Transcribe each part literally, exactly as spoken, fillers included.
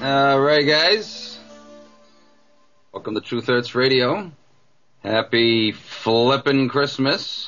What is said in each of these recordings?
All right, guys. Welcome to Truth Hurts Radio. Happy flippin' Christmas.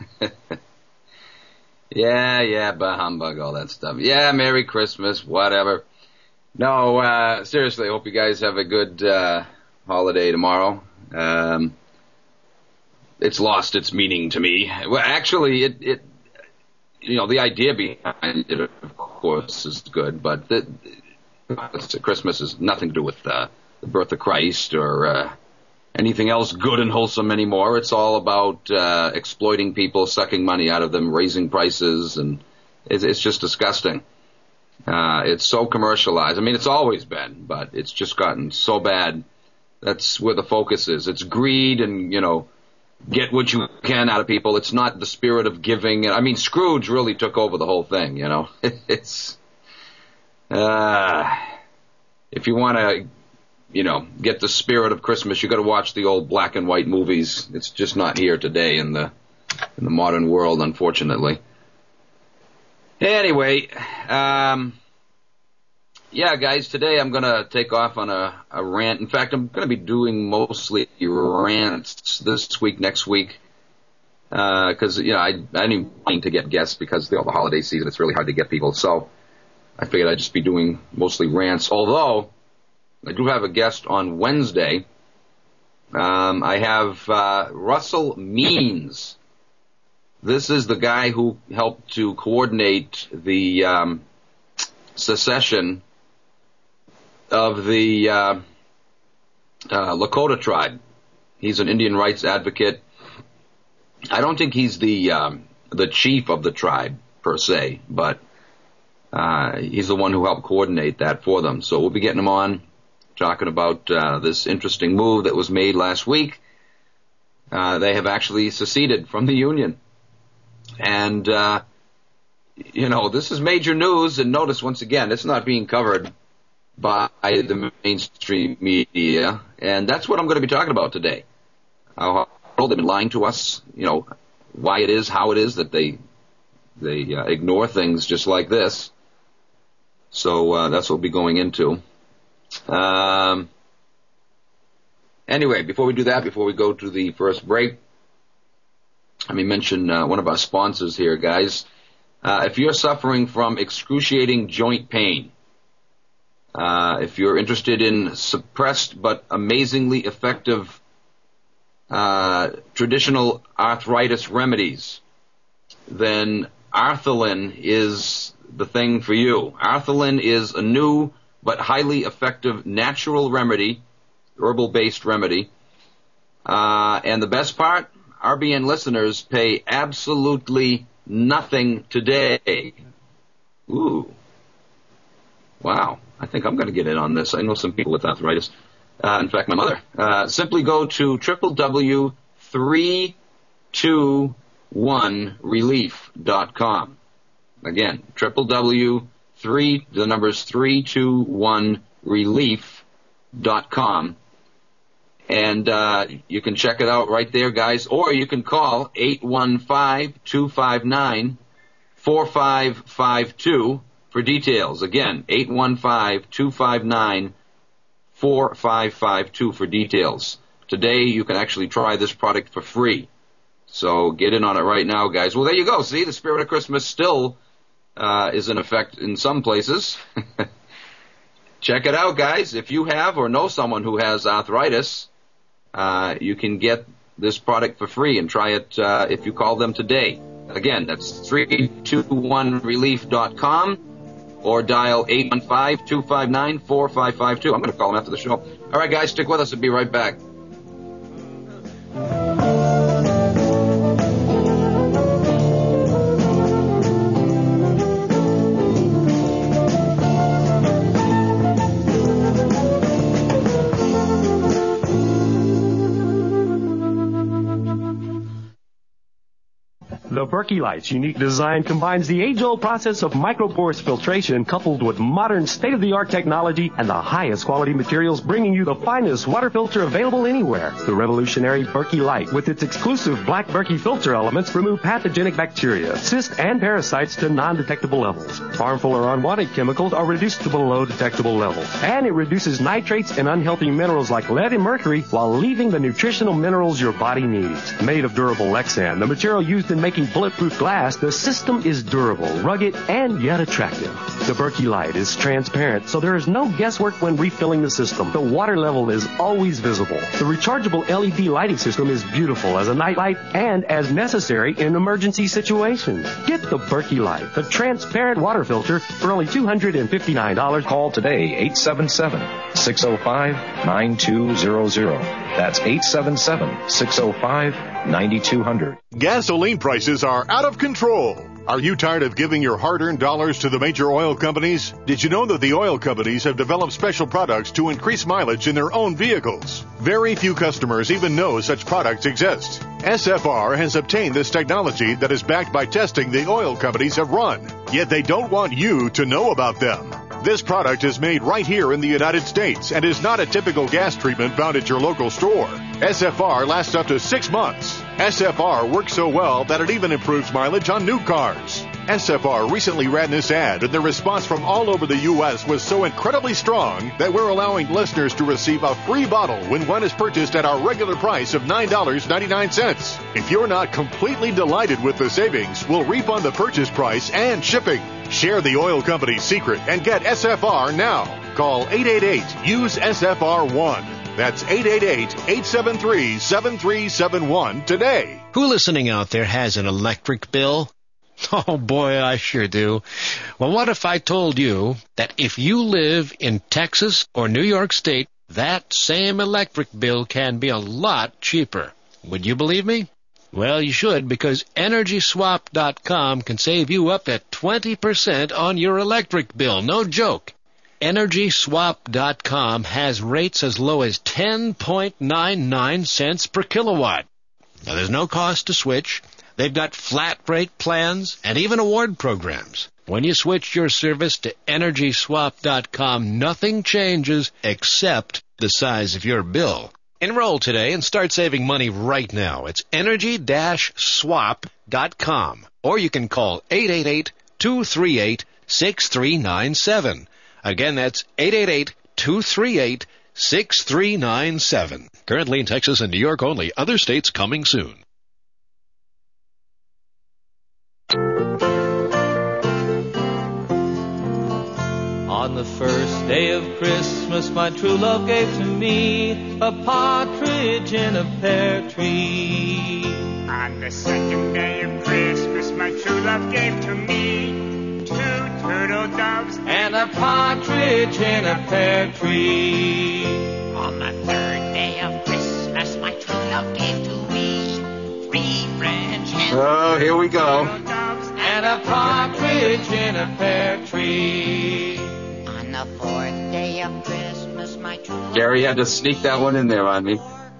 yeah, yeah, bah humbug, all that stuff. Yeah, Merry Christmas, whatever. No, uh, seriously, I hope you guys have a good uh, holiday tomorrow. Um, it's lost its meaning to me. Well, actually, it, it, you know, the idea behind it, of course, is good, but the, Christmas has nothing to do with uh, the birth of Christ or uh, anything else good and wholesome anymore. It's all about uh, exploiting people, sucking money out of them, raising prices, and it's, it's just disgusting. Uh, it's so commercialized. I mean, it's always been, but it's just gotten so bad. That's where the focus is. It's greed and, you know, get what you can out of people. It's not the spirit of giving. I mean, Scrooge really took over the whole thing, you know. It's, uh, if you want to, you know, get the spirit of Christmas, you got to watch the old black and white movies. It's just not here today in the, in the modern world, unfortunately. Anyway, um, yeah, guys, today I'm going to take off on a, a rant. In fact, I'm going to be doing mostly rants this week, next week, because, uh, you know, I, I didn't plan to get guests because of the holiday season. It's really hard to get people. So I figured I'd just be doing mostly rants, although I do have a guest on Wednesday. Um, I have uh, Russell Means. This is the guy who helped to coordinate the um, secession of the uh, uh, Lakota tribe. He's an Indian rights advocate. I don't think he's the um, the chief of the tribe per se, but uh, he's the one who helped coordinate that for them. So we'll be getting him on, talking about uh, this interesting move that was made last week. Uh, they have actually seceded from the Union. And, uh, you know, this is major news, and notice, once again, it's not being covered by the mainstream media, and that's what I'm going to be talking about today. How they've been lying to us, you know, why it is, how it is that they they uh, ignore things just like this. So uh, that's what we'll be going into. Um, anyway, before we do that, before we go to the first break, let me mention uh, one of our sponsors here, guys. Uh, if you're suffering from excruciating joint pain, uh, if you're interested in suppressed but amazingly effective uh, traditional arthritis remedies, then Arthelin is the thing for you. Arthelin is a new but highly effective natural remedy, herbal-based remedy. Uh, and the best part, R B N listeners pay absolutely nothing today. Ooh. Wow. I think I'm going to get in on this. I know some people with arthritis. Uh, in fact, my mother. Uh, simply go to w w w dot three two one relief dot com. Again, w w w dot three, the number's three two one relief dot com. And uh you can check it out right there, guys. Or you can call eight one five, two five nine, four five five two for details. Again, eight one five, two five nine, four five five two for details. Today, you can actually try this product for free. So get in on it right now, guys. Well, there you go. See, the spirit of Christmas still uh is in effect in some places. Check it out, guys. If you have or know someone who has arthritis, Uh, you can get this product for free and try it uh, if you call them today. Again, that's three two one relief dot com or dial eight one five, two five nine, four five five two. I'm going to call them after the show. All right, guys, stick with us. I'll be right back. The Berkey Light's unique design combines the age-old process of microporous filtration coupled with modern state-of-the-art technology and the highest quality materials, bringing you the finest water filter available anywhere. The revolutionary Berkey Light, with its exclusive black Berkey filter elements, remove pathogenic bacteria, cysts, and parasites to non-detectable levels. Harmful or unwanted chemicals are reduced to below detectable levels. And it reduces nitrates and unhealthy minerals like lead and mercury while leaving the nutritional minerals your body needs. Made of durable Lexan, the material used in making bulletproof glass, the system is durable, rugged, and yet attractive. The Berkey Light is transparent, so there is no guesswork when refilling the system. The water level is always visible. The rechargeable L E D lighting system is beautiful as a nightlight and as necessary in emergency situations. Get the Berkey Light, the transparent water filter, for only two hundred fifty-nine dollars. Call today, eight seven seven, six oh five, nine two zero zero. That's eight seven seven, six oh five, nine two zero zero. Gasoline prices are out of control. Are you tired of giving your hard-earned dollars to the major oil companies? Did you know that the oil companies have developed special products to increase mileage in their own vehicles? Very few customers even know such products exist. S F R has obtained this technology that is backed by testing the oil companies have run, yet they don't want you to know about them. This product is made right here in the United States and is not a typical gas treatment found at your local store. S F R lasts up to six months. S F R works so well that it even improves mileage on new cars. S F R recently ran this ad, and the response from all over the U S was so incredibly strong that we're allowing listeners to receive a free bottle when one is purchased at our regular price of nine dollars and ninety-nine cents. If you're not completely delighted with the savings, we'll refund the purchase price and shipping. Share the oil company's secret and get S F R now. Call eight eight eight, use S F R one. That's eight eight eight, eight seven three, seven three seven one today. Who listening out there has an electric bill? Oh, boy, I sure do. Well, what if I told you that if you live in Texas or New York State, that same electric bill can be a lot cheaper? Would you believe me? Well, you should, because Energy Swap dot com can save you up to twenty percent on your electric bill. No joke. Energy Swap dot com has rates as low as ten point nine nine cents per kilowatt. Now, there's no cost to switch. They've got flat rate plans and even award programs. When you switch your service to Energy Swap dot com, nothing changes except the size of your bill. Enroll today and start saving money right now. It's Energy Swap dot com. Or you can call eight eight eight, two three eight, six three nine seven. Again, that's eight eight eight, two three eight, six three nine seven. Currently in Texas and New York only. Other states coming soon. On the first day of Christmas, my true love gave to me a partridge in a pear tree. On the second day of Christmas, my true love gave to me two turtle doves and a partridge in a pear tree. On the third day of Christmas, my true love gave to me three French hens. Oh, here we go. And a partridge in a pear tree. On the fourth day of Christmas, my true love... Gary had to sneak that one in there on me.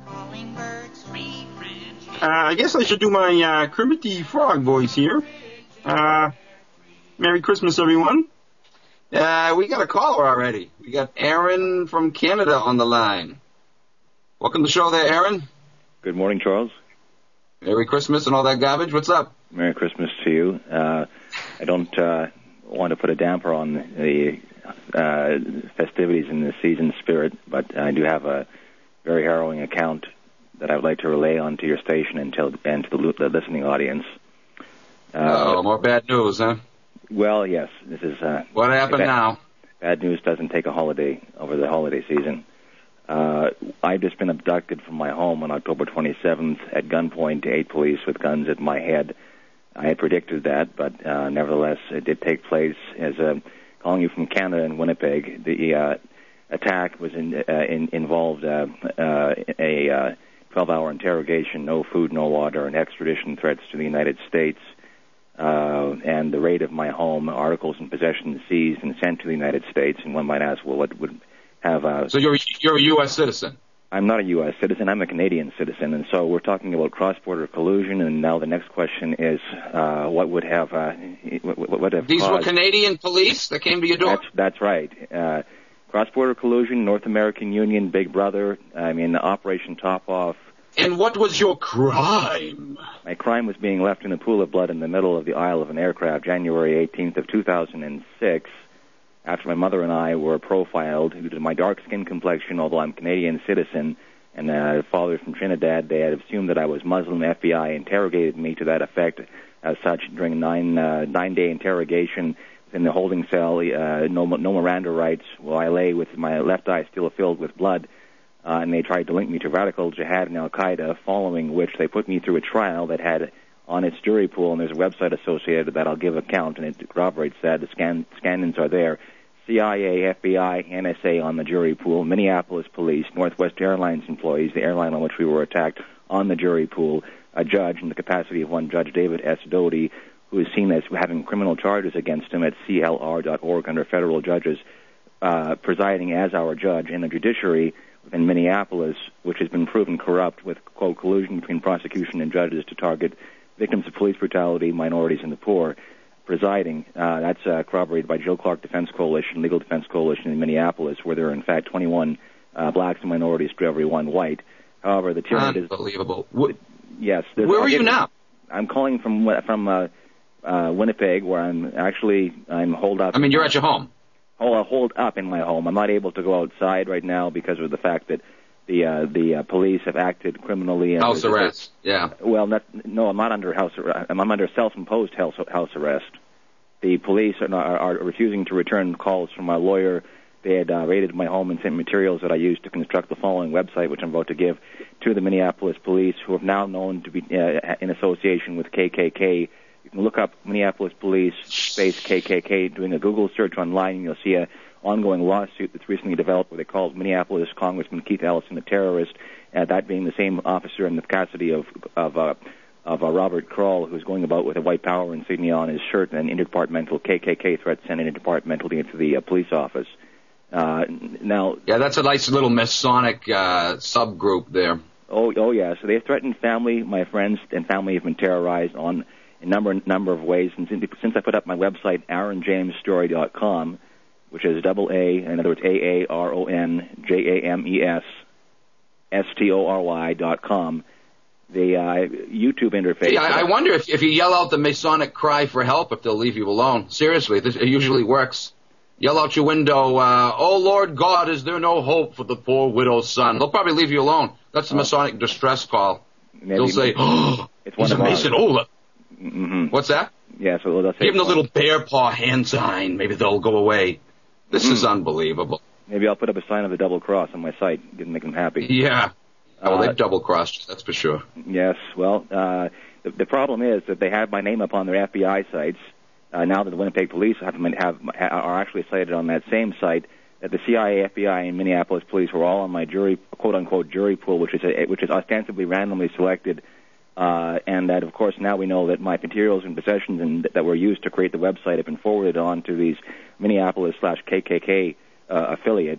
Uh, I guess I should do my uh, Kermit Frog voice here. Uh, Merry Christmas, everyone. Uh, we got a caller already. We got Aaron from Canada on the line. Welcome to the show there, Aaron. Good morning, Charles. Merry Christmas and all that garbage. What's up? Merry Christmas to you. Uh, I don't uh, want to put a damper on the uh, festivities in the season spirit, but I do have a very harrowing account that I would like to relay onto your station and to, and to the, the listening audience. Uh, oh, more bad news, huh? Well, yes. This is uh, what happened bad, now? Bad news doesn't take a holiday over the holiday season. Uh, I've just been abducted from my home on October twenty-seventh at gunpoint, eight police with guns at my head. I had predicted that, but uh, nevertheless, it did take place. As uh, calling you from Canada in Winnipeg, the uh, attack was in, uh, in, involved uh, uh, a uh, twelve-hour interrogation, no food, no water, and extradition threats to the United States, uh, and the raid of my home, articles and possessions seized and sent to the United States. And one might ask, well, what would have a... So you're you're a U S citizen? I'm not a U S citizen. I'm a Canadian citizen, and so we're talking about cross-border collusion. And now the next question is, uh, what would have uh, what, what would have These caused... were Canadian police that came to your door? That's, that's right. Uh, cross-border collusion, North American Union, Big Brother. I mean, Operation Top Off. And what was your crime? My crime was being left in a pool of blood in the middle of the aisle of an aircraft, January eighteenth of two thousand six. After my mother and I were profiled due to my dark skin complexion, although I'm a Canadian citizen, and uh, father from Trinidad, they had assumed that I was Muslim. F B I interrogated me to that effect. As such, during a nine, uh, nine-day interrogation in the holding cell, uh, no, no Miranda rights, while I lay with my left eye still filled with blood, uh, and they tried to link me to radical jihad and al-Qaeda, following which they put me through a trial that had on its jury pool, and there's a website associated that I'll give a count, and it corroborates that. The scan, scan-ins are there. C I A, F B I, N S A on the jury pool, Minneapolis Police, Northwest Airlines employees, the airline on which we were attacked, on the jury pool, a judge in the capacity of one Judge David S. Doty, who is seen as having criminal charges against him at C L R dot org under federal judges, uh, presiding as our judge in the judiciary within Minneapolis, which has been proven corrupt with, quote, collusion between prosecution and judges to target victims of police brutality, minorities, and the poor. Presiding. Uh, that's uh, corroborated by Joe Clark Defense Coalition, Legal Defense Coalition in Minneapolis, where there are, in fact, twenty-one uh, blacks and minorities to every one white. However, the tyranny is... Unbelievable. What, yes. Where are you now? I'm calling from from uh, uh, Winnipeg, where I'm actually I'm holed up. I mean, you're at your home. Oh, I'm holed up in my home. I'm not able to go outside right now because of the fact that the uh, the uh, police have acted criminally. House arrest, yeah. Well, not, no, I'm not under house arrest. I'm under self-imposed house, house arrest. The police are, not, are refusing to return calls from my lawyer. They had uh, raided my home and sent materials that I used to construct the following website, which I'm about to give to the Minneapolis police, who are now known to be uh, in association with K K K. You can look up Minneapolis Police space K K K, doing a Google search online, and you'll see a ongoing lawsuit that's recently developed where they called Minneapolis Congressman Keith Ellison a terrorist, uh, that being the same officer in the capacity of of, uh, of uh, Robert Kroll, who's going about with a white power insignia on his shirt and interdepartmental K K K threat sent interdepartmentally to the uh, police office. Uh, now, yeah, that's a nice little Masonic uh, subgroup there. Oh, oh yeah. So they threatened family. My friends and family have been terrorized on a number number of ways. And since, since I put up my website, aaron james story dot com, which is double A, in other words, A A R O N J A M E S S T O R Y dot com, the uh, YouTube interface. Yeah, I, I wonder if, if you yell out the Masonic cry for help, if they'll leave you alone. Seriously, this, it usually works. Yell out your window, uh, oh, Lord God, is there no hope for the poor widow's son? They'll probably leave you alone. That's the oh. Masonic distress call. Maybe, They'll say, oh, it's he's a Mason. Oh, mm-hmm. What's that? Yeah, so they'll say... Give them the little bear paw hand sign. Maybe they'll go away. This mm-hmm. is unbelievable. Maybe I'll put up a sign of the double cross on my site. Get make them happy. Yeah. Oh, uh, they've double crossed, that's for sure. Yes. Well, uh, the, the problem is that they have my name up on their F B I sites. Uh, now that the Winnipeg Police have, have are actually cited on that same site, that the C I A, F B I, and Minneapolis Police were all on my jury, quote unquote, jury pool, which is a, which is ostensibly randomly selected. Uh, and that, of course, now we know that my materials and possessions and that were used to create the website have been forwarded on to these Minneapolis slash K K K uh, affiliates.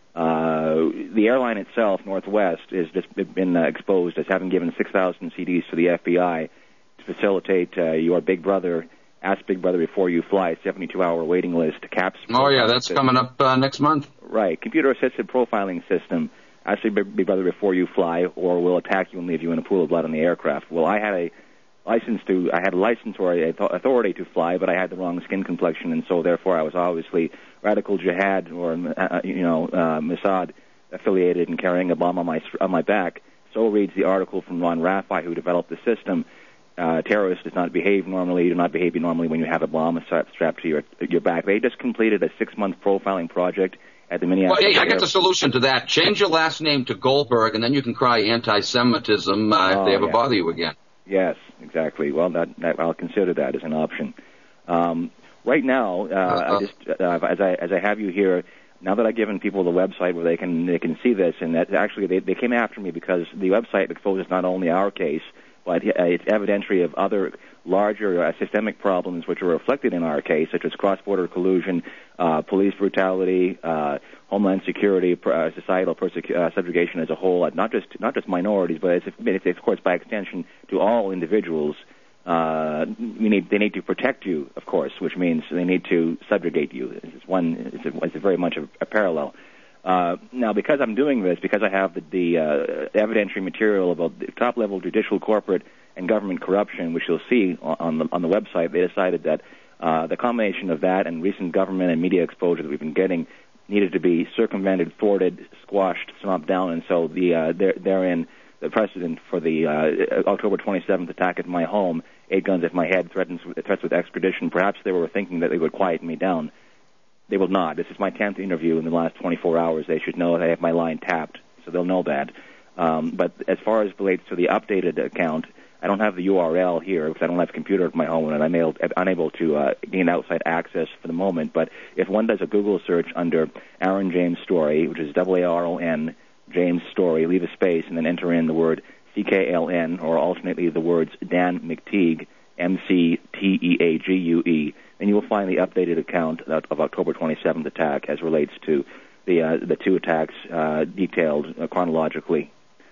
Uh, the airline itself, Northwest, has just been uh, exposed as having given six thousand C Ds to the F B I to facilitate uh, your Big Brother, Ask Big Brother Before You Fly, seventy-two hour waiting list, CAPS. Oh, yeah, that's system. coming up uh, next month. Right. Computer-assisted profiling system. Ask Big Brother Before You Fly, or will attack you and leave you in a pool of blood on the aircraft. Well, I had a license to, I had a license or a authority to fly, but I had the wrong skin complexion, and so therefore I was obviously radical jihad or, uh, you know, uh, Mossad affiliated and carrying a bomb on my on my back. So reads the article from Ron Raffi, who developed the system. Uh, terrorist does not behave normally. You do not behave normally when you have a bomb strapped to your your back. They just completed a six-month profiling project at the Minneapolis. Well, yeah, I got the solution to that. Change your last name to Goldberg, and then you can cry anti-Semitism uh, oh, if they ever yeah. bother you again. Yes, exactly. Well, that, that I'll consider that as an option. Um, right now, uh, uh, I just uh, as I as I have you here. Now that I've given people the website where they can they can see this, and that actually they, they came after me because the website exposes not only our case, but uh, it's evidentiary of other larger uh, systemic problems which are reflected in our case, such as cross-border collusion, uh, police brutality, uh, homeland security, uh, societal persecu- uh, subjugation as a whole, uh, not just not just minorities, but it's, it's, of course, by extension, to all individuals. Uh, we need, they need to protect you, of course, which means they need to subjugate you. It's one. It's, a, it's a very much a, a parallel. Uh, now, because I'm doing this, because I have the, the uh, evidentiary material about the top-level judicial, corporate, and government corruption, which you'll see on the on the website, they decided that uh, the combination of that and recent government and media exposure that we've been getting needed to be circumvented, thwarted, squashed, stomped down, and so the uh, they're, therein the precedent for the uh, October twenty-seventh attack at my home, eight guns at my head, threatens threats with extradition. Perhaps they were thinking that they would quiet me down. They will not. This is my tenth interview in the last twenty-four hours. They should know that I have my line tapped, so they'll know that. Um, but as far as relates to the updated account, I don't have the U R L here because I don't have a computer at my home and I'm able, unable to uh, gain outside access for the moment. But if one does a Google search under Aaron James Story, which is W A R O N, James Story, leave a space, and then enter in the word C K L N, or alternately the words Dan McTeague, M C T E A G U E, then you will find the updated account of October twenty-seventh attack as relates to the uh, the two attacks uh, detailed uh, chronologically.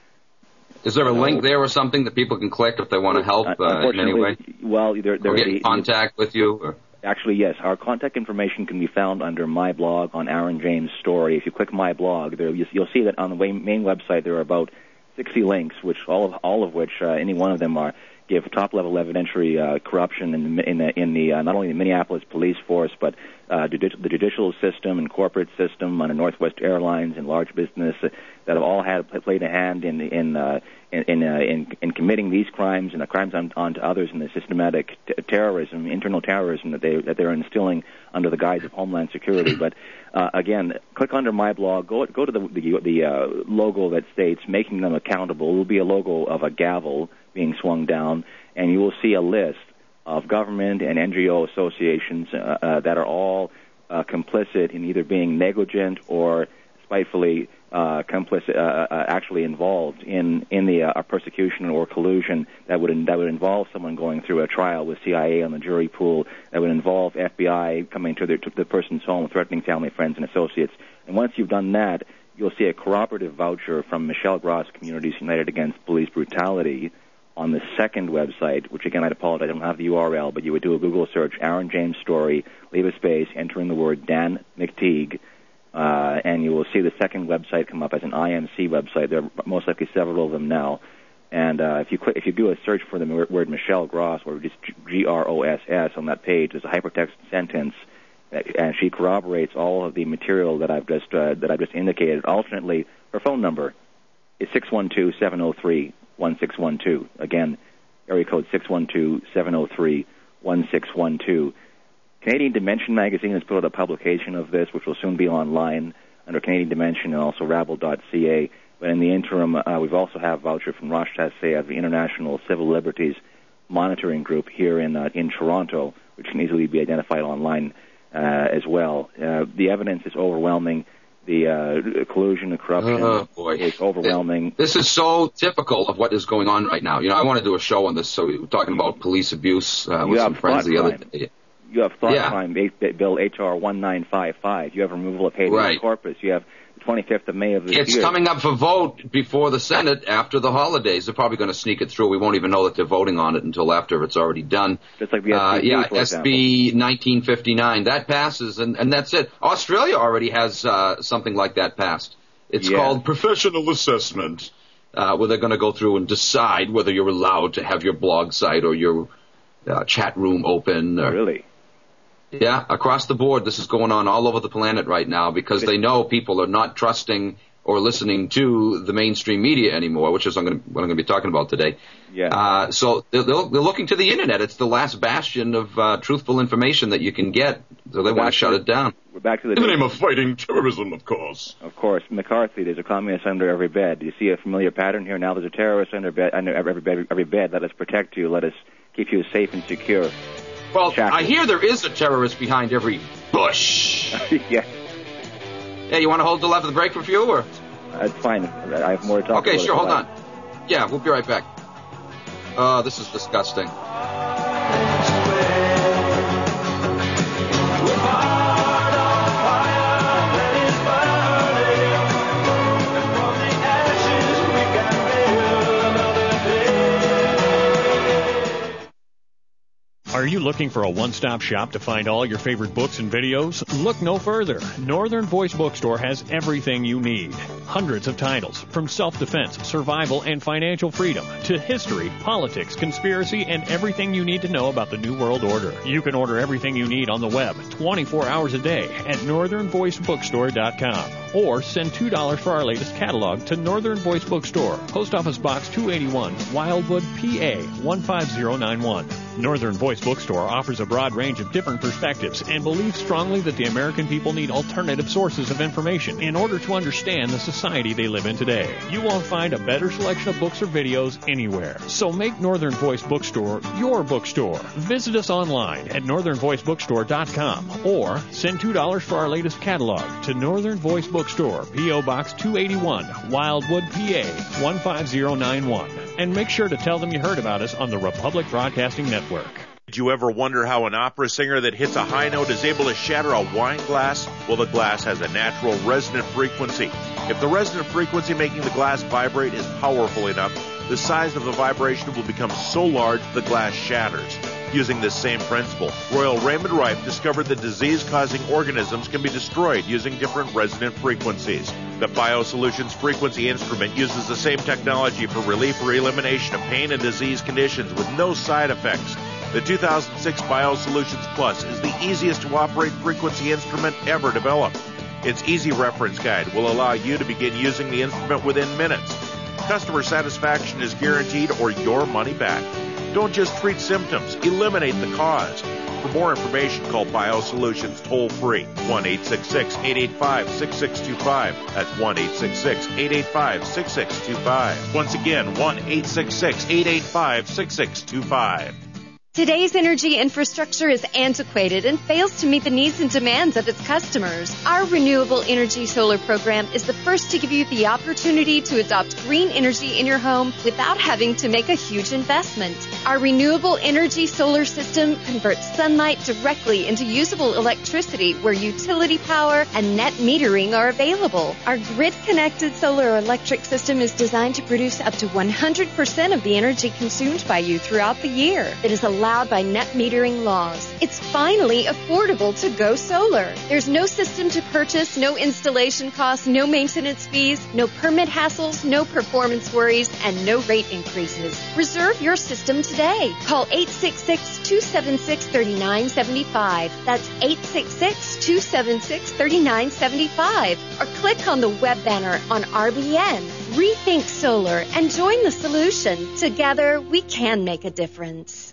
Is there a link there or something that people can click if they want to help uh, in any way? Well, there, there or get in contact with you? Or? Actually, yes. Our contact information can be found under my blog on Aaron James Story. If you click my blog, there you'll see that on the main website there are about sixty links, which all of all of which uh, any one of them are give top-level evidentiary uh, corruption in, in the, in the uh, not only the Minneapolis police force, but uh, judi- the judicial system and corporate system under Northwest Airlines and large business uh, that have all had played a hand in in uh, in in, uh, in in committing these crimes and the crimes on, on to others, and the systematic t- terrorism, internal terrorism that they that they're instilling under the guise of Homeland Security. But uh, again, click under my blog. Go go to the the, the uh, logo that states "Making Them Accountable." It will be a logo of a gavel being swung down, and you will see a list of government and N G O associations uh, uh, that are all uh, complicit in either being negligent or spitefully uh, complicit, uh, uh, actually involved in in the uh, persecution or collusion that would in, that would involve someone going through a trial with C I A on the jury pool, that would involve F B I coming to the, to the person's home, threatening family, friends, and associates. And once you've done that, you'll see a corroborative voucher from Michelle Gross Communities United Against Police Brutality on the second website, which again, I'd apologize, I don't have the U R L, but you would do a Google search, Aaron James Story, leave a space, enter in the word Dan McTeague, uh, and you will see the second website come up as an I M C website. There are most likely several of them now. And uh, if you click, if you do a search for the word Michelle Gross, or just G R O S S on that page, there's a hypertext sentence, and she corroborates all of the material that I've just uh, that I've just indicated. Alternately, her phone number is six one two, seven oh three, one six one two. Again, area code six one two, seven oh three, one six one two. Canadian Dimension magazine has put out a publication of this, which will soon be online under Canadian Dimension and also rabble dot c a. But in the interim, uh, we've also have a voucher from Roche Tassé of the International Civil Liberties Monitoring Group here in uh, in Toronto, which can easily be identified online uh, as well. Uh, the evidence is overwhelming. The uh, collusion and corruption oh, boy. is overwhelming. This is so typical of what is going on right now. You know, I want to do a show on this. So we were talking about police abuse uh, with some friends the other day. You have thought yeah. crime, Bill H R nineteen fifty-five. You have removal of habeas right. corpus. You have the twenty-fifth of May of this it's year. It's coming up for vote before the Senate after the holidays. They're probably going to sneak it through. We won't even know that they're voting on it until after it's already done. Just like the uh, S B, yeah, for S B nineteen fifty-nine. That passes, and, and that's it. Australia already has uh, something like that passed. It's yeah. called professional assessment, uh, where they're going to go through and decide whether you're allowed to have your blog site or your uh, chat room open. Or, really? Yeah, across the board, this is going on all over the planet right now because they know people are not trusting or listening to the mainstream media anymore, which is what I'm going to, what I'm going to be talking about today. Yeah. Uh, so they're, they're looking to the internet. It's the last bastion of uh, truthful information that you can get, so they we're want to shut to, it down. We're back to the in the name of fighting terrorism, of course. Of course, McCarthy. There's a communist under every bed. Do you see a familiar pattern here? Now there's a terrorist under bed, under every bed. Every bed. Let us protect you. Let us keep you safe and secure. Well, Shackles. I hear there is a terrorist behind every bush. yeah. Hey, you want to hold the left of the break for a few, or? That's fine. I have more to talk okay, about. Okay, sure. Hold on. Yeah, we'll be right back. Oh, this is disgusting. Are you looking for a one-stop shop to find all your favorite books and videos? Look no further. Northern Voice Bookstore has everything you need. Hundreds of titles, from self-defense, survival, and financial freedom, to history, politics, conspiracy, and everything you need to know about the New World Order. You can order everything you need on the web twenty-four hours a day at northern voice bookstore dot com. Or send two dollars for our latest catalog to Northern Voice Bookstore, Post Office Box two eighty-one, Wildwood, P A one five zero nine one. Northern Voice Bookstore offers a broad range of different perspectives and believes strongly that the American people need alternative sources of information in order to understand the society they live in today. You won't find a better selection of books or videos anywhere. So make Northern Voice Bookstore your bookstore. Visit us online at northern voice bookstore dot com or send two dollars for our latest catalog to Northern Voice Bookstore, P O Box two eighty-one, Wildwood, P A one five zero nine one. And make sure to tell them you heard about us on the Republic Broadcasting Network. Did you ever wonder how an opera singer that hits a high note is able to shatter a wine glass? Well, the glass has a natural resonant frequency. If the resonant frequency making the glass vibrate is powerful enough, the size of the vibration will become so large the glass shatters. Using this same principle, Royal Raymond Rife discovered that disease-causing organisms can be destroyed using different resonant frequencies. The BioSolutions Frequency Instrument uses the same technology for relief or elimination of pain and disease conditions with no side effects. The two thousand six BioSolutions Plus is the easiest to operate frequency instrument ever developed. Its easy reference guide will allow you to begin using the instrument within minutes. Customer satisfaction is guaranteed or your money back. Don't just treat symptoms, eliminate the cause. For more information, call BioSolutions toll-free, one eight six six, eight eight five, six six two five. That's one eight six six, eight eight five, six six two five. Once again, one eight six six, eight eight five, six six two five. Today's energy infrastructure is antiquated and fails to meet the needs and demands of its customers. Our Renewable Energy Solar program is the first to give you the opportunity to adopt green energy in your home without having to make a huge investment. Our Renewable Energy Solar system converts sunlight directly into usable electricity where utility power and net metering are available. Our grid-connected solar electric system is designed to produce up to one hundred percent of the energy consumed by you throughout the year. It is a allowed by net metering laws. It's finally affordable to go solar. There's no system to purchase, no installation costs, no maintenance fees, no permit hassles, no performance worries, and no rate increases. Reserve your system today. Call eight six six, two seven six, three nine seven five. That's eight six six, two seven six, three nine seven five. Or click on the web banner on R B N. Rethink Solar and join the solution. Together, we can make a difference.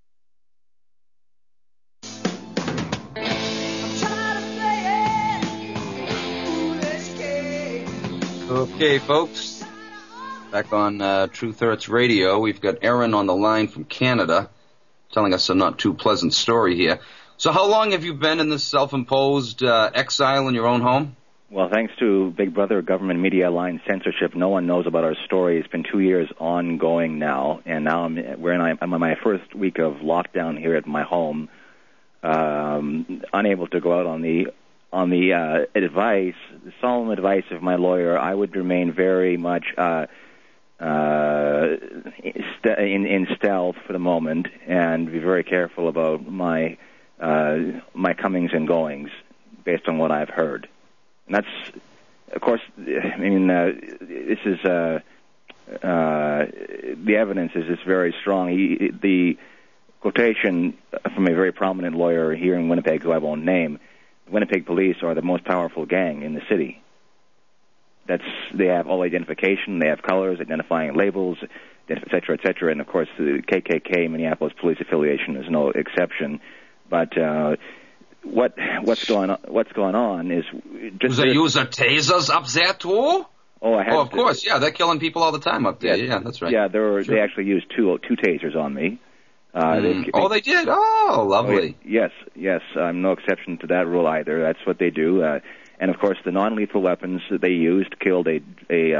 Okay, folks, back on uh, Truth Hurts Radio. We've got Aaron on the line from Canada telling us a not too pleasant story here. So how long have you been in this self-imposed uh, exile in your own home? Well, thanks to Big Brother government media line censorship, no one knows about our story. It's been two years ongoing now, and now I'm, we're in, I'm on my first week of lockdown here at my home, um, unable to go out on the On the uh, advice, the solemn advice of my lawyer. I would remain very much uh, uh, in, in stealth for the moment and be very careful about my uh, my comings and goings based on what I've heard. And that's, of course, I mean, uh, this is uh, uh, the evidence is just very strong. He, the quotation from a very prominent lawyer here in Winnipeg, who I won't name. Winnipeg police are the most powerful gang in the city. That's they have all identification, they have colors, identifying labels, et cetera, et cetera. And of course, the K K K Minneapolis police affiliation is no exception. But uh, what what's going on? What's going on is just do they use their tasers up there too? Oh, I have oh, of to, course, yeah, they're killing people all the time up there. Yeah, yeah that's right. Yeah, there sure. They actually used two two tasers on me. Uh, mm. they, they, oh, they did? Oh, lovely. Oh, yes, yes. I'm no exception to that rule either. That's what they do. Uh, and, of course, the non-lethal weapons that they used killed a, a, uh,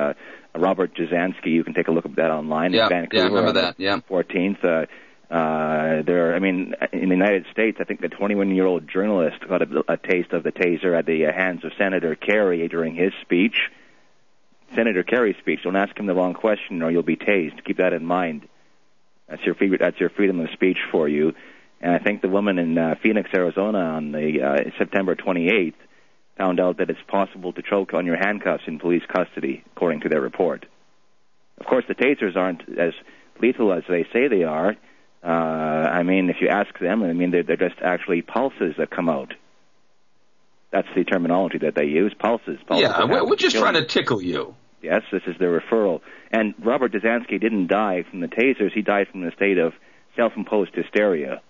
Robert Jasansky. You can take a look at that online Yeah, in Vancouver. yeah, I remember on the that, yeah. fourteenth. Uh, uh, there, I mean, in the United States, I think the twenty-one-year-old journalist got a, a taste of the taser at the uh, hands of Senator Kerry during his speech. Senator Kerry's speech. Don't ask him the wrong question, or you'll be tased. Keep that in mind. That's your free, that's your freedom of speech for you. And I think the woman in uh, Phoenix, Arizona, on the uh, September twenty-eighth, found out that it's possible to choke on your handcuffs in police custody, according to their report. Of course, the tasers aren't as lethal as they say they are. Uh, I mean, if you ask them, I mean, they're, they're just actually pulses that come out. That's the terminology that they use, pulses. pulses Yeah, we're, we're just trying you. to tickle you. Yes, this is their referral. And Robert Jasansky didn't die from the tasers. He died from the state of self-imposed hysteria.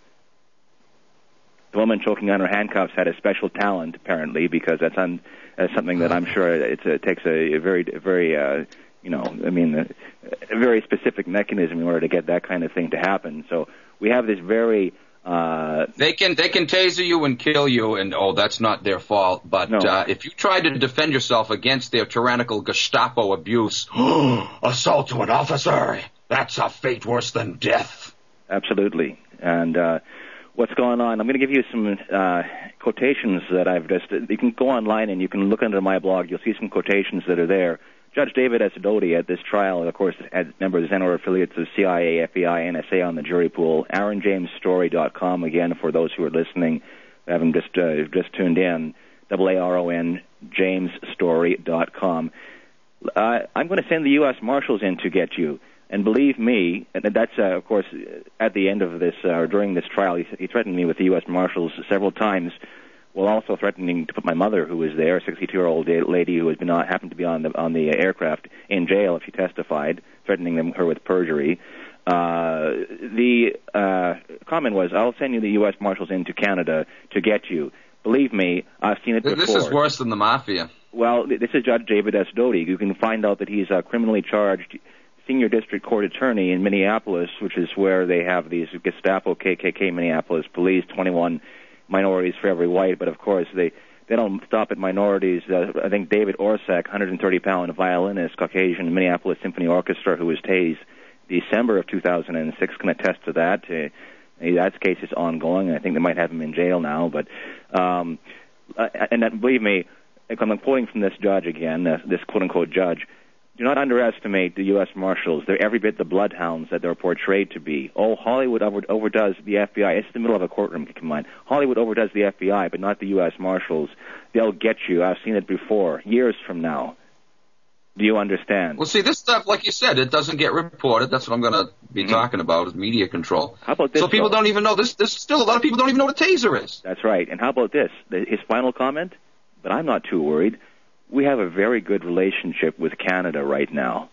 The woman choking on her handcuffs had a special talent, apparently, because that's, un, that's something that I'm sure it's, it takes a, a very, very, uh, you know, I mean, a, a very specific mechanism in order to get that kind of thing to happen. So we have this very... Uh, they can they can taser you and kill you, and oh, that's not their fault. But no. uh, if you try to defend yourself against their tyrannical Gestapo abuse, assault to an officer, that's a fate worse than death. Absolutely. And uh, what's going on? I'm going to give you some uh, quotations that I've just. You can go online and you can look under my blog. You'll see some quotations that are there. Judge David Asidoti at this trial, of course, had members and or affiliates of C I A, F B I, N S A on the jury pool. Aaron James Story dot com, again, for those who are listening, who haven't just, uh, just tuned in, A A R O N, James Story dot com. Uh, I'm going to send the U S Marshals in to get you. And believe me, and that's, uh, of course, at the end of this, uh, or during this trial, he, he threatened me with the U S Marshals several times, while also threatening to put my mother, who was there, a sixty-two-year-old lady who has been not happened to be on the on the aircraft, in jail if she testified, threatening them, her with perjury. Uh, the uh, comment was, "I'll send you the U S Marshals into Canada to get you." Believe me, I've seen it before. This is worse than the mafia. Well, this is Judge David Asidoti. You can find out that he's a criminally charged senior district court attorney in Minneapolis, which is where they have these Gestapo, K K K, Minneapolis police, twenty-one minorities for every white, but of course they, they don't stop at minorities. Uh, I think David Orsak, one hundred thirty pound violinist, Caucasian, Minneapolis Symphony Orchestra, who was tased December of two thousand six, can attest to that. Uh, that case is ongoing. I think they might have him in jail now, but um, uh, and that, believe me, I'm quoting from this judge again, uh, this quote-unquote judge, do not underestimate the U S Marshals. They're every bit the bloodhounds that they're portrayed to be. Oh, Hollywood over- overdoes the F B I. It's the middle of a courtroom, keep in mind. Hollywood overdoes the F B I, but not the U S Marshals. They'll get you. I've seen it before, years from now. Do you understand? Well, see, this stuff, like you said, it doesn't get reported. That's what I'm going to be mm-hmm. talking about, is media control. How about this? So people though? don't even know. This, this still, a lot of people don't even know what a taser is. That's right. And how about this? His final comment? But I'm not too worried. We have a very good relationship with Canada right now.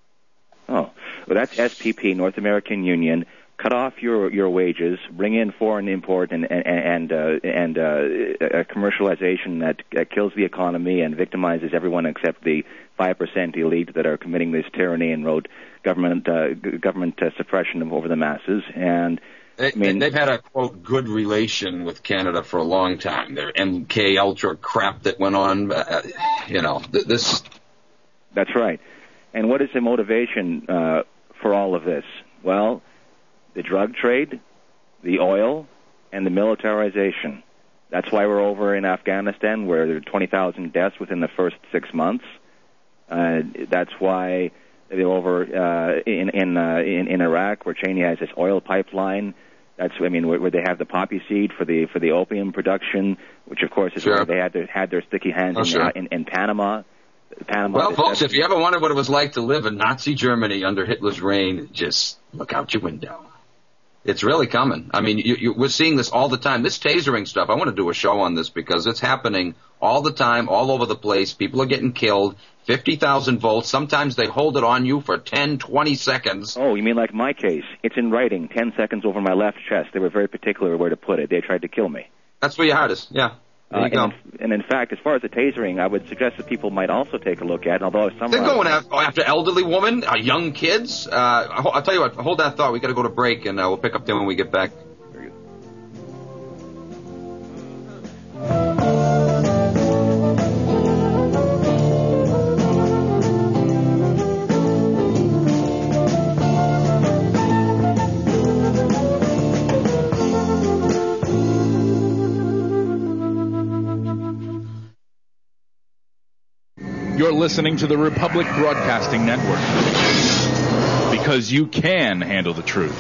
Oh, well, that's S P P, North American Union. Cut off your your wages, bring in foreign import and and and, uh, and uh, a commercialization that uh, kills the economy and victimizes everyone except the five percent elite that are committing this tyranny and road government uh, g- government uh, suppression over the masses. And They, I mean, they've had a, quote, good relation with Canada for a long time. Their M K Ultra crap that went on, uh, you know, th- this. That's right. And what is the motivation uh, for all of this? Well, the drug trade, the oil, and the militarization. That's why we're over in Afghanistan, where there are twenty thousand deaths within the first six months. Uh, that's why they're over uh, in in, uh, in in Iraq, where Cheney has this oil pipeline. That's, I mean, where, where they have the poppy seed for the for the opium production, which of course is sure. where they had their, had their sticky hands oh, in, sure. in, in Panama. Panama. Well, folks, if you ever wondered what it was like to live in Nazi Germany under Hitler's reign, just look out your window. It's really coming. I mean, you, you, we're seeing this all the time. This tasering stuff, I want to do a show on this because it's happening all the time, all over the place. People are getting killed. fifty thousand volts. Sometimes they hold it on you for ten, twenty seconds. Oh, you mean like my case? It's in writing, ten seconds over my left chest. They were very particular where to put it. They tried to kill me. That's where your heart is, yeah. There you uh, go. And in, and in fact, as far as the tasering, I would suggest that people might also take a look at, although some They're going after, after elderly women, uh, young kids. Uh, I'll tell you what, hold that thought. We've got to go to break, and uh, we'll pick up there when we get back. Very good. You're listening to the Republic Broadcasting Network. Because you can handle the truth.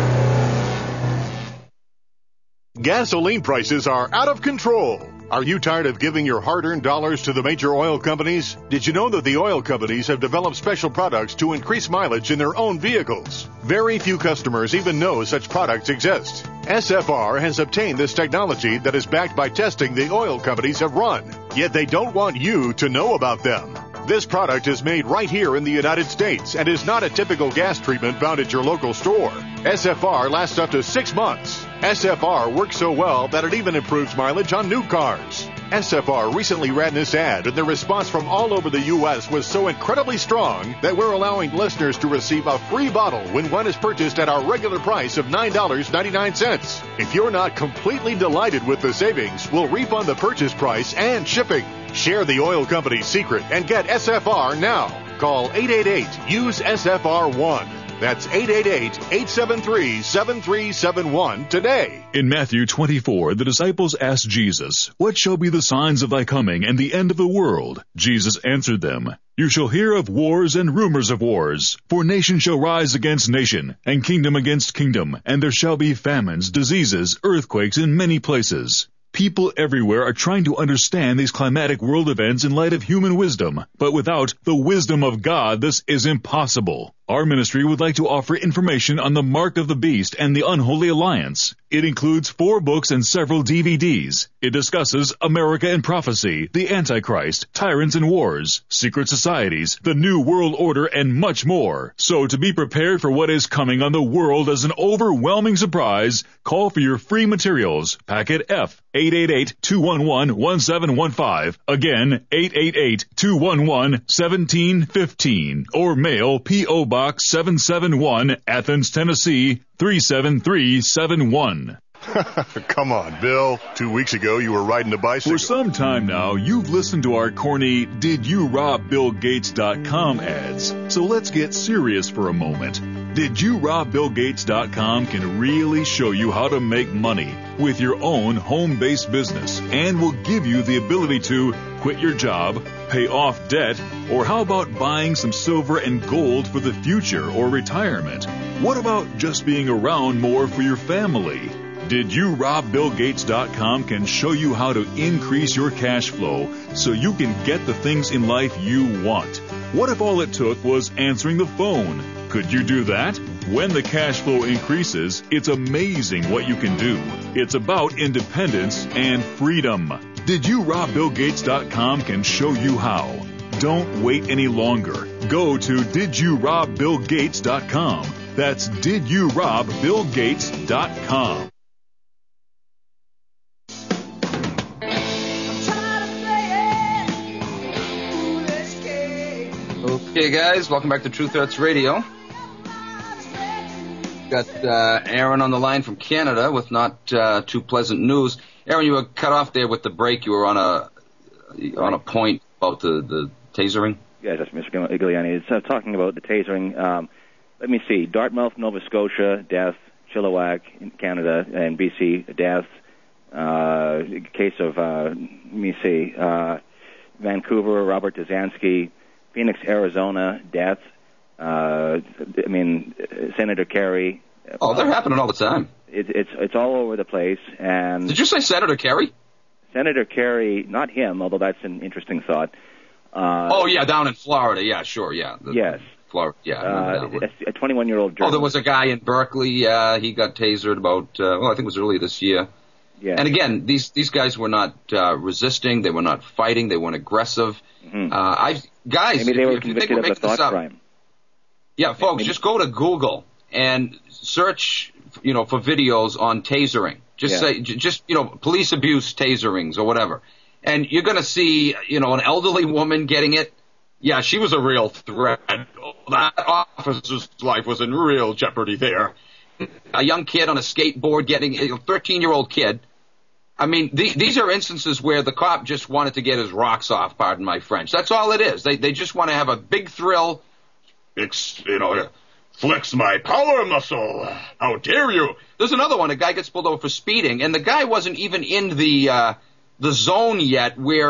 Gasoline prices are out of control. Are you tired of giving your hard-earned dollars to the major oil companies? Did you know that the oil companies have developed special products to increase mileage in their own vehicles? Very few customers even know such products exist. S F R has obtained this technology that is backed by testing the oil companies have run, yet they don't want you to know about them. This product is made right here in the United States and is not a typical gas treatment found at your local store. S F R lasts up to six months. S F R works so well that it even improves mileage on new cars. S F R recently ran this ad, and the response from all over the U S was so incredibly strong that we're allowing listeners to receive a free bottle when one is purchased at our regular price of nine dollars and ninety-nine cents. If you're not completely delighted with the savings, we'll refund the purchase price and shipping. Share the oil company's secret and get S F R now. Call eight eight eight, use S F R one. That's eight eight eight, eight seven three, seven three seven one today. In Matthew twenty-four, the disciples asked Jesus, "What shall be the signs of thy coming and the end of the world?" Jesus answered them, "You shall hear of wars and rumors of wars. For nation shall rise against nation, and kingdom against kingdom, and there shall be famines, diseases, earthquakes in many places." People everywhere are trying to understand these climatic world events in light of human wisdom, but without the wisdom of God, this is impossible. Our ministry would like to offer information on the Mark of the Beast and the Unholy Alliance. It includes four books and several D V Ds. It discusses America and prophecy, the Antichrist, tyrants and wars, secret societies, the New World Order, and much more. So to be prepared for what is coming on the world as an overwhelming surprise, call for your free materials. Packet F, eight eight eight, two one one, one seven one five. Again, eight eight eight, two one one, one seven one five. Or mail P O Box seven seven one, Athens, Tennessee, three seven three seven one. Come on, Bill. Two weeks ago, you were riding a bicycle. For some time now, you've listened to our corny Did You Rob Bill Gates dot com ads. So let's get serious for a moment. Did You Rob Bill Gates dot com can really show you how to make money with your own home-based business and will give you the ability to quit your job, pay off debt, or how about buying some silver and gold for the future or retirement? What about just being around more for your family? Did You Rob Bill Gates dot com can show you how to increase your cash flow so you can get the things in life you want. What if all it took was answering the phone? Could you do that? When the cash flow increases, it's amazing what you can do. It's about independence and freedom. Did You Rob Bill Gates dot com can show you how. Don't wait any longer. Go to Did You Rob Bill Gates dot com. That's Did You Rob Bill Gates dot com. Okay, guys, welcome back to Truth Hurts Radio. Got uh, Aaron on the line from Canada with not uh, too pleasant news. Aaron, you were cut off there with the break. You were on a on a point about the, the tasering. Yes, that's Mister Giuliani. It's uh, talking about the tasering. Um, let me see. Dartmouth, Nova Scotia, death. Chilliwack in Canada and B C, death. Uh, case of, uh, let me see, uh, Vancouver, Robert Dzansky. Phoenix, Arizona, death. Uh, I mean, Senator Kerry. Oh, they're happening all the time. It, it's it's all over the place. And did you say Senator Kerry? Senator Kerry, not him, although that's an interesting thought. Uh, oh yeah, down in Florida. Yeah, sure. Yeah. The, yes. Florida. Yeah. Uh, a twenty-one-year-old journalist. Oh, there was a guy in Berkeley. Uh, he got tasered about. Uh, well, I think it was earlier this year. Yeah. And again, these these guys were not uh, resisting. They were not fighting. They weren't aggressive. Mm-hmm. Uh, I guys, maybe they if, were if you convicted think of a thought crime. Yeah, folks, maybe. Just go to Google and search, you know, for videos on tasering. Just yeah. say, just you know, police abuse taserings or whatever, and you're going to see, you know, an elderly woman getting it. Yeah, she was a real threat. That officer's life was in real jeopardy there. A young kid on a skateboard getting a thirteen-year-old kid. I mean, the, these are instances where the cop just wanted to get his rocks off, pardon my French. That's all it is. They they just want to have a big thrill. It's, you know, flex my power muscle. How dare you? There's another one. A guy gets pulled over for speeding, and the guy wasn't even in the uh, the zone yet where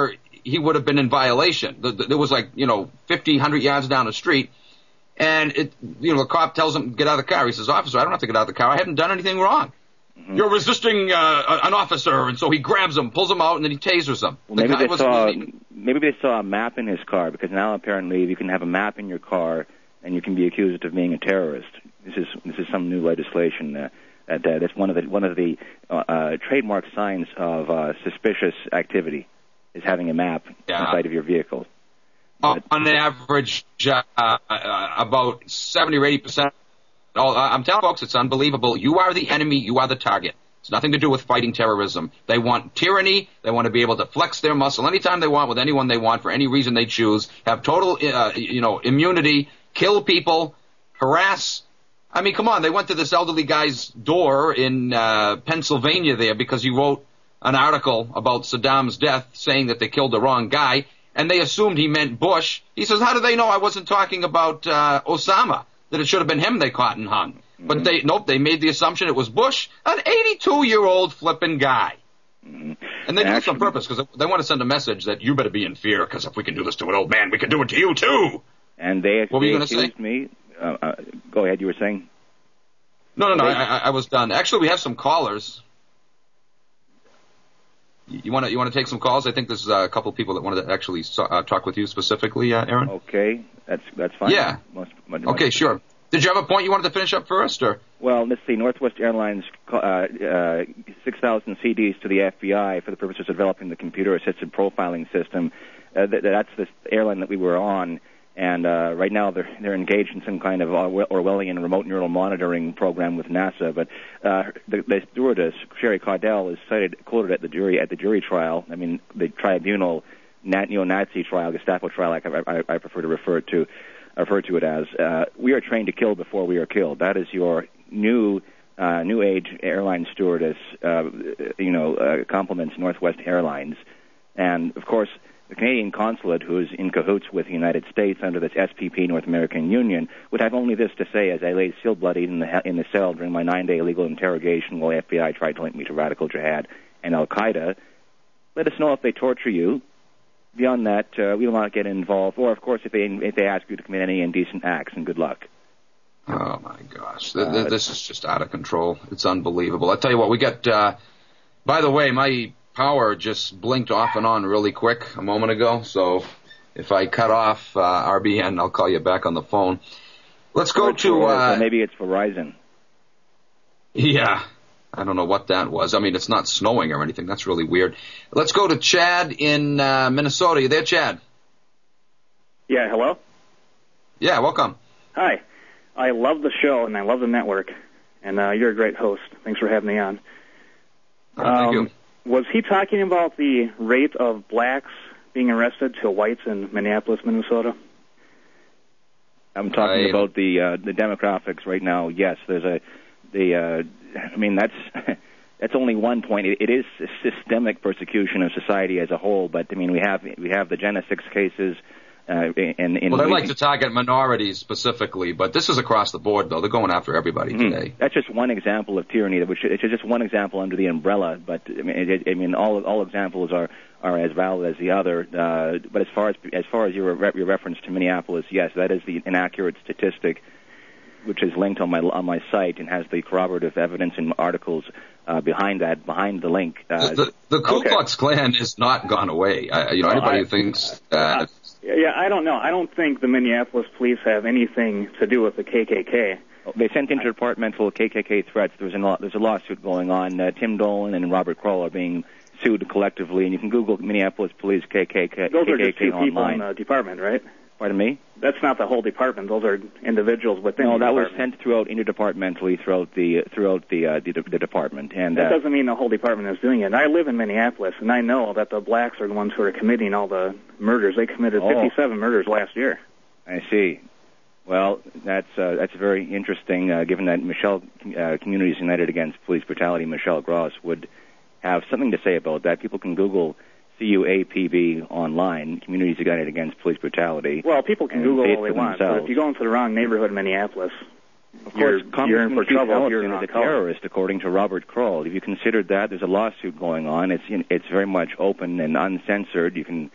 he would have been in violation. The, the, there was like, you know, fifty, one hundred yards down the street. And, it, you know, the cop tells him, get out of the car. He says, officer, I don't have to get out of the car. I haven't done anything wrong. Mm-hmm. You're resisting uh, an officer. And so he grabs him, pulls him out, and then he tasers him. Well, maybe, they saw, maybe they saw a map in his car, because now apparently you can have a map in your car and you can be accused of being a terrorist. This is this is some new legislation. Uh, that, uh, that's one of the one of the uh, uh, trademark signs of uh, suspicious activity is having a map yeah. inside of your vehicle. Uh, on average, uh, uh, about seventy or eighty percent. Oh, I'm telling folks, it's unbelievable. You are the enemy. You are the target. It's nothing to do with fighting terrorism. They want tyranny. They want to be able to flex their muscle anytime they want with anyone they want for any reason they choose. Have total, uh, you know, immunity. Kill people. Harass. I mean, come on. They went to this elderly guy's door in uh, Pennsylvania there because he wrote an article about Saddam's death saying that they killed the wrong guy. And they assumed he meant Bush. He says, how do they know I wasn't talking about uh, Osama, that it should have been him they caught and hung? Mm-hmm. But they, nope, they made the assumption it was Bush, an eighty-two-year-old flipping guy. Mm-hmm. And they do this on purpose because they want to send a message that you better be in fear, because if we can do this to an old man, we can do it to you, too. And they, what were they you going to say? me. Uh, uh, go ahead, you were saying? No, no, no, I, I was done. Actually, we have some callers. You want to you want to take some calls? I think there's uh, a couple of people that wanted to actually uh, talk with you specifically, uh, Aaron. Okay, that's that's fine. Yeah. Most, much, okay, much sure. Did you have a point you wanted to finish up first, or? Well, let's see. Northwest Airlines uh, uh, six thousand C Ds to the F B I for the purposes of developing the computer-assisted profiling system. Uh, th- that's the airline that we were on. And uh, right now they're they're engaged in some kind of Orwellian remote neural monitoring program with NASA. But uh, the, the stewardess, Sherry Caudell, is cited quoted at the jury at the jury trial. I mean, the tribunal, nat, neo-Nazi trial, Gestapo trial, like I, I, I prefer to refer to refer to it as. Uh, we are trained to kill before we are killed. That is your new uh, new age airline stewardess. Uh, you know, uh, compliments Northwest Airlines, and of course, the Canadian consulate, who is in cahoots with the United States under this S P P, North American Union, would have only this to say as I lay still-bloodied in the in the cell during my nine-day illegal interrogation while the F B I tried to link me to radical jihad and al-Qaeda. Let us know if they torture you. Beyond that, uh, we will not get involved. Or, of course, if they if they ask you to commit any indecent acts, and good luck. Oh, my gosh. Uh, this is just out of control. It's unbelievable. I'll tell you what, we got, uh, by the way, my power just blinked off and on really quick a moment ago, so if I cut off uh, R B N, I'll call you back on the phone. Let's go to... Uh, so maybe it's Verizon. Yeah, I don't know what that was. I mean, it's not snowing or anything. That's really weird. Let's go to Chad in uh, Minnesota. You there, Chad? Yeah, hello? Yeah, welcome. Hi. I love the show, and I love the network, and uh, you're a great host. Thanks for having me on. Oh, thank um, you. Was he talking about the rate of blacks being arrested to whites in Minneapolis, Minnesota? I'm talking I, about the uh, the demographics right now. Yes, there's a the. Uh, I mean, that's that's only one point. It, it is systemic persecution of society as a whole. But I mean, we have we have the Gen six cases. Uh, in, in well, they like to target minorities specifically, but this is across the board, though. They're going after everybody mm-hmm. today. That's just one example of tyranny, which it's just one example under the umbrella. But I mean, it, I mean, all all examples are, are as valid as the other. Uh, but as far as as far as your your reference to Minneapolis, yes, that is the inaccurate statistic, which is linked on my on my site and has the corroborative evidence and articles uh, behind that, behind the link. Uh, the, the, the Ku okay. Klux Klan has not gone away. I, you know, well, anybody I, who thinks. Uh, Yeah, I don't know. I don't think the Minneapolis police have anything to do with the K K K. They sent interdepartmental K K K threats. There's a, there's a lawsuit going on. Uh, Tim Dolan and Robert Kroll are being sued collectively, and you can Google Minneapolis Police K K K Those K K K are just two online. people in the department, right? Pardon me? That's not the whole department. Those are individuals within no, the that department. was sent throughout interdepartmentally throughout the throughout the uh, the, the department. And that uh, doesn't mean the whole department is doing it. I live in Minneapolis, and I know that the blacks are the ones who are committing all the murders. They committed oh. fifty-seven murders last year. I see. Well, that's uh, that's very interesting, uh, given that Michelle uh, Communities United Against Police Brutality, Michelle Gross, would have something to say about that. People can Google C U A P B online, Communities United Against Police Brutality. Well, people can Google all they want, themselves. but if you go into the wrong neighborhood in Minneapolis, of you're, course, you're in for Keith trouble if Ellison you're in is a color. terrorist, according to Robert Kroll. If you considered that, there's a lawsuit going on. It's it's very much open and uncensored. You can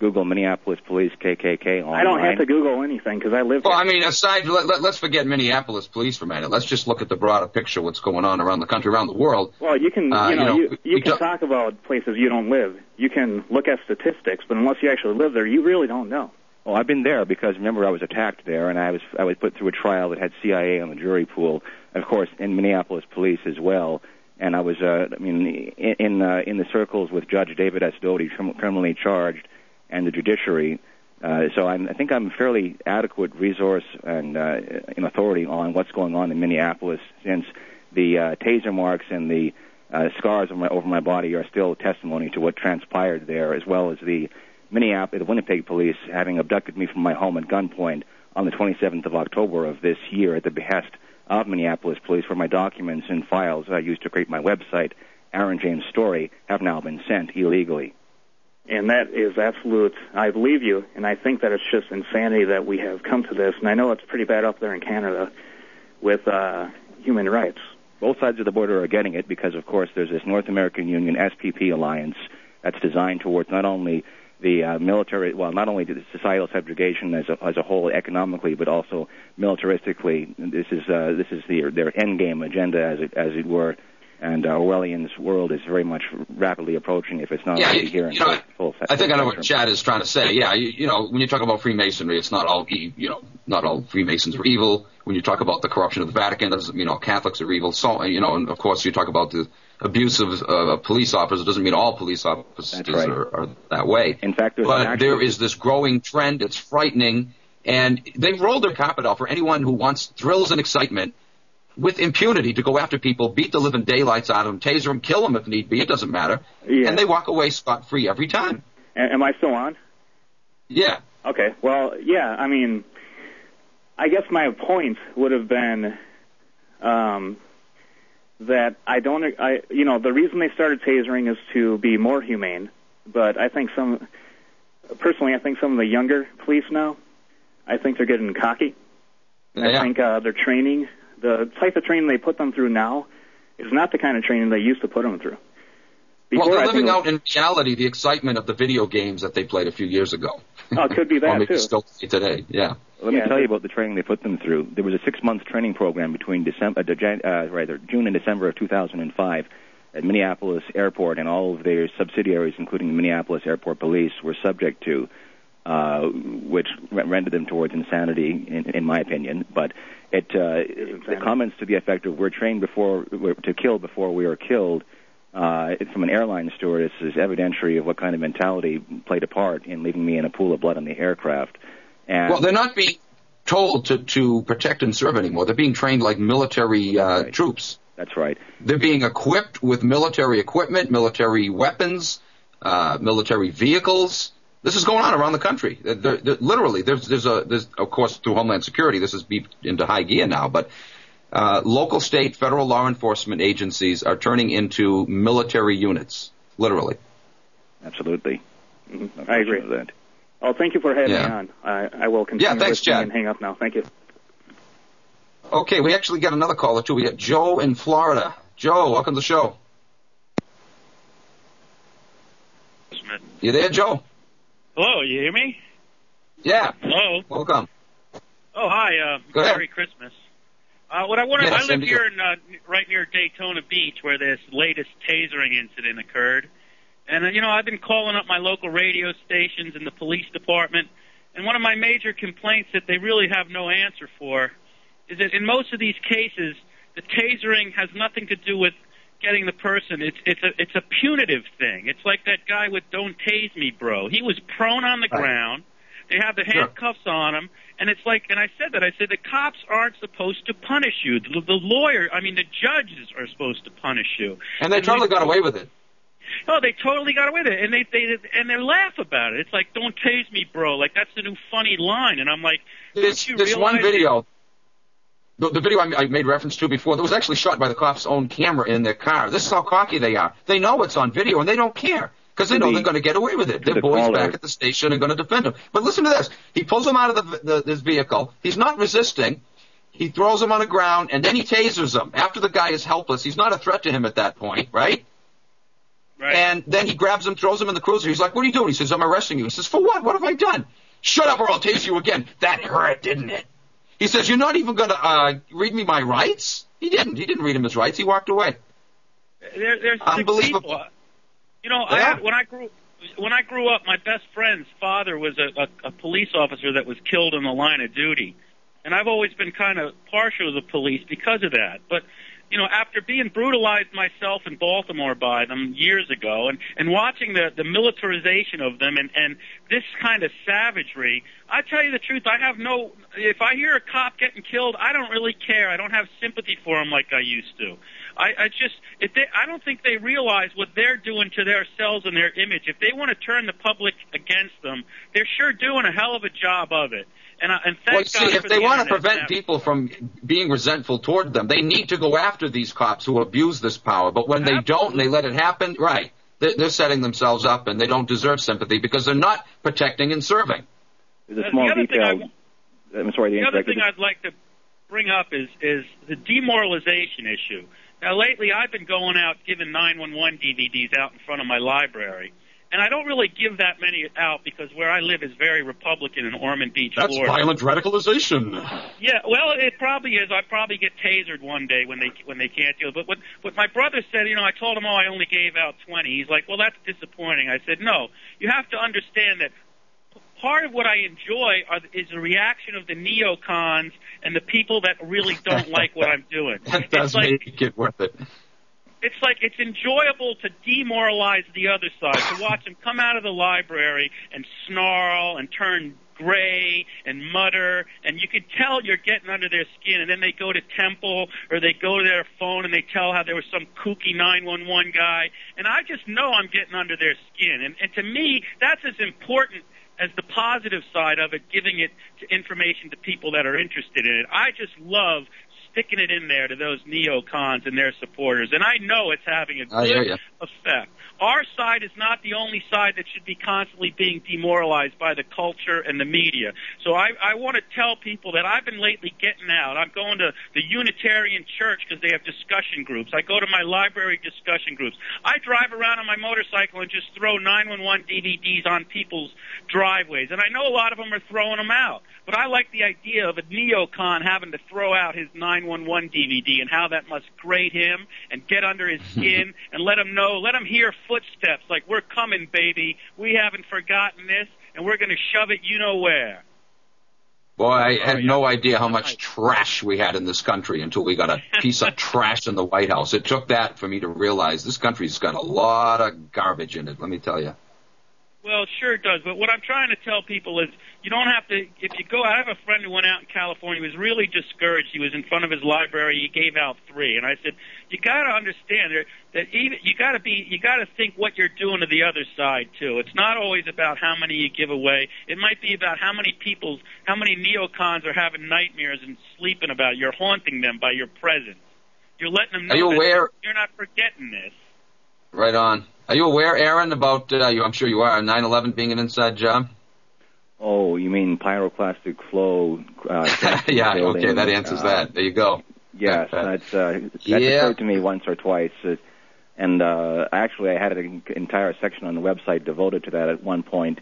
Google Minneapolis Police K K K online. I don't have to Google anything because I live Well, here. I mean, aside, let, let, let's forget Minneapolis police for a minute. Let's just look at the broader picture, what's going on around the country, around the world. Well, you can, Uh, you know, you know, you, you we can don't- talk about places you don't live. You can look at statistics, but unless you actually live there, you really don't know. Well, I've been there because remember I was attacked there, and I was I was put through a trial that had C I A on the jury pool, and of course in Minneapolis police as well. And I was, uh, I mean, in in, uh, in the circles with Judge David S. Doty, crim- criminally charged, and the judiciary. Uh, so I'm, I think I'm fairly adequate resource and uh, in authority on what's going on in Minneapolis, since the uh, taser marks and the uh, scars over my, over my body are still testimony to what transpired there, as well as the Minneapolis, the Winnipeg police having abducted me from my home at gunpoint on the twenty-seventh of October of this year at the behest of Minneapolis police, where my documents and files I used to create my website, Aaron James Story, have now been sent illegally. And that is absolute, I believe you, and I think that it's just insanity that we have come to this. And I know it's pretty bad up there in Canada with uh, human rights. Both sides of the border are getting it because, of course, there's this North American Union S P P alliance that's designed towards not only the uh, military, well, not only the societal subjugation as a, as a whole economically, but also militaristically. This is uh, this is the, their end game agenda, as it as it were. And uh, Orwellian's world is very much rapidly approaching, if it's not Yeah, already you- here in you know, full, full I think I know spectrum. what Chad is trying to say. Yeah, you, you know, when you talk about Freemasonry, it's not all, e- you know, not all Freemasons are evil. When you talk about the corruption of the Vatican, that doesn't mean all Catholics are evil. So, you know, and of course you talk about the abuse of uh, police officers. It doesn't mean all police officers right. are, are that way. In fact, there's but an actual- there is this growing trend. It's frightening, and they've rolled their carpet out for anyone who wants thrills and excitement with impunity to go after people, beat the living daylights out of them, taser them, kill them if need be. It doesn't matter. Yeah. And they walk away scot-free every time. A- am I still on? Yeah. Okay. Well, yeah. I mean, I guess my point would have been um, that I don't. I you know the reason they started tasering is to be more humane. But I think some, personally, I think some of the younger police now, I think they're getting cocky. And Yeah. I think uh, their training, the type of training they put them through now, is not the kind of training they used to put them through. Well, Before, they're I living think it out in reality the excitement of the video games that they played a few years ago. was- Oh, it could be or that maybe too. still play today. Yeah. Let me Yeah, tell but- you about the training they put them through. There was a six-month training program between December, uh, Jan- uh, rather June and December of two thousand five at Minneapolis Airport, and all of their subsidiaries, including the Minneapolis Airport Police, were subject to, uh, which re- rendered them towards insanity, in, in my opinion. But it, uh, the comments to the effect of "we're trained before we're, to kill before we are killed." Uh, it- from an airline stewardess is evidentiary of what kind of mentality played a part in leaving me in a pool of blood on the aircraft. And Well, they're not being told to, to protect and serve anymore. They're being trained like military uh, right. troops. That's right. They're being equipped with military equipment, military weapons, uh, military vehicles. This is going on around the country. They're, they're, literally, there's, there's a, there's, of course, through Homeland Security, this is beeped into high gear now, but uh, local, state, federal law enforcement agencies are turning into military units, literally. Absolutely. Mhm. I agree. With that. Oh, thank you for having Yeah. me on. I, I will continue Yeah, thanks, listening Chad. and hang up now. Thank you. Okay, we actually got another caller, too. We got Joe in Florida. Joe, welcome to the show. You there, Joe? Hello, you hear me? Yeah. Hello. Welcome. Oh, hi. Uh, Go ahead. Merry Christmas. Uh, what I wanted, Yeah, I same live to you. here in uh, right near Daytona Beach, where this latest tasering incident occurred. And uh, you know, I've been calling up my local radio stations and the police department, and one of my major complaints that they really have no answer for is that in most of these cases, the tasering has nothing to do with getting the person. It's it's a it's a punitive thing. It's like that guy with "Don't Tase Me, Bro." He was prone on the Right. ground. They have the handcuffs on him, and it's like, and I said that, I said the cops aren't supposed to punish you. The, the lawyer, I mean, the judges are supposed to punish you. And they totally got away with it. Oh, they totally got away with it, and they they and they laugh about it. It's like, "Don't tase me, bro." Like that's the new funny line, and I'm like, This, don't you this one realize video, the, the video I, I made reference to before, that was actually shot by the cops' own camera in their car. This is how cocky they are. They know it's on video, and they don't care. Because they know they're going to get away with it. Their the boys caller. back at the station are going to defend him. But listen to this. He pulls him out of the, the, this vehicle. He's not resisting. He throws him on the ground, and then he tasers him. After the guy is helpless, he's not a threat to him at that point, right? Right. And then he grabs him, throws him in the cruiser. He's like, what are you doing? He says, I'm arresting you. He says, for what? What have I done? Shut up or I'll tase you again. That hurt, didn't it? He says, you're not even going to uh, read me my rights? He didn't. He didn't read him his rights. He walked away. There, there's six Unbelievable. people. You know, Yeah. I had, when I grew when I grew up, my best friend's father was a, a, a police officer that was killed in the line of duty, and I've always been kind of partial to the police because of that. But you know, after being brutalized myself in Baltimore by them years ago, and and watching the the militarization of them, and and this kind of savagery, I tell you the truth, I have no. If I hear a cop getting killed, I don't really care. I don't have sympathy for him like I used to. I, I just, if they, I don't think they realize what they're doing to themselves and their image. If they want to turn the public against them, they're sure doing a hell of a job of it. And, I, and thank Well, see, God if for they the want to internet prevent now. people from being resentful toward them, they need to go after these cops who abuse this power. But when they don't and they let it happen, right, they're, they're setting themselves up and they don't deserve sympathy because they're not protecting and serving. There's a The small other thing detail. I'm sorry to The other interrupt. thing I'd like to bring up is is the demoralization issue. Now, lately, I've been going out giving nine one one D V Ds out in front of my library, and I don't really give that many out because where I live is very Republican in Ormond Beach, That's Florida. violent radicalization. Yeah, well, it probably is. I probably get tasered one day when they when they can't deal. But what what my brother said, you know, I told him, oh, I only gave out twenty. He's like, well, that's disappointing. I said, no, you have to understand that part of what I enjoy are, is the reaction of the neocons and the people that really don't like what I'm doing. That does it's like, make it worth it. It's like it's enjoyable to demoralize the other side, to watch them come out of the library and snarl and turn gray and mutter, and you can tell you're getting under their skin, and then they go to Temple or they go to their phone and they tell how there was some kooky nine one one guy, and I just know I'm getting under their skin. And, and to me, that's as important as the positive side of it, giving it to information to people that are interested in it. I just love sticking it in there to those neocons and their supporters, and I know it's having a I hear good ya. effect. Our side is not the only side that should be constantly being demoralized by the culture and the media. So I, I want to tell people that I've been lately getting out. I'm going to the Unitarian Church because they have discussion groups. I go to my library discussion groups. I drive around on my motorcycle and just throw nine one one D V Ds on people's driveways, and I know a lot of them are throwing them out. But I like the idea of a neocon having to throw out his nine one one D V D and how that must grate him and get under his skin and let him know, let him hear footsteps like, we're coming, baby. We haven't forgotten this, and we're going to shove it you know where. Boy, I had no idea how much trash we had in this country until we got a piece of trash in the White House. It took that for me to realize this country's got a lot of garbage in it, let me tell you. Well, sure it does. But what I'm trying to tell people is you don't have to, if you go, I have a friend who went out in California. He was really discouraged. He was in front of his library. He gave out three. And I said, you got to understand that, that even, you got to be, you got to think what you're doing to the other side, too. It's not always about how many you give away. It might be about how many people's, how many neocons are having nightmares and sleeping about it. You're haunting them by your presence. You're letting them know Are you that aware- you're not forgetting this. Right on. Are you aware, Aaron, about, uh, you, I'm sure you are, nine eleven being an inside job? Oh, you mean pyroclastic flow? Uh, Yeah, building, okay, that answers uh, that. There you go. Yes, that's uh, that's Yeah. occurred to me once or twice, uh, and uh, actually I had an entire section on the website devoted to that at one point,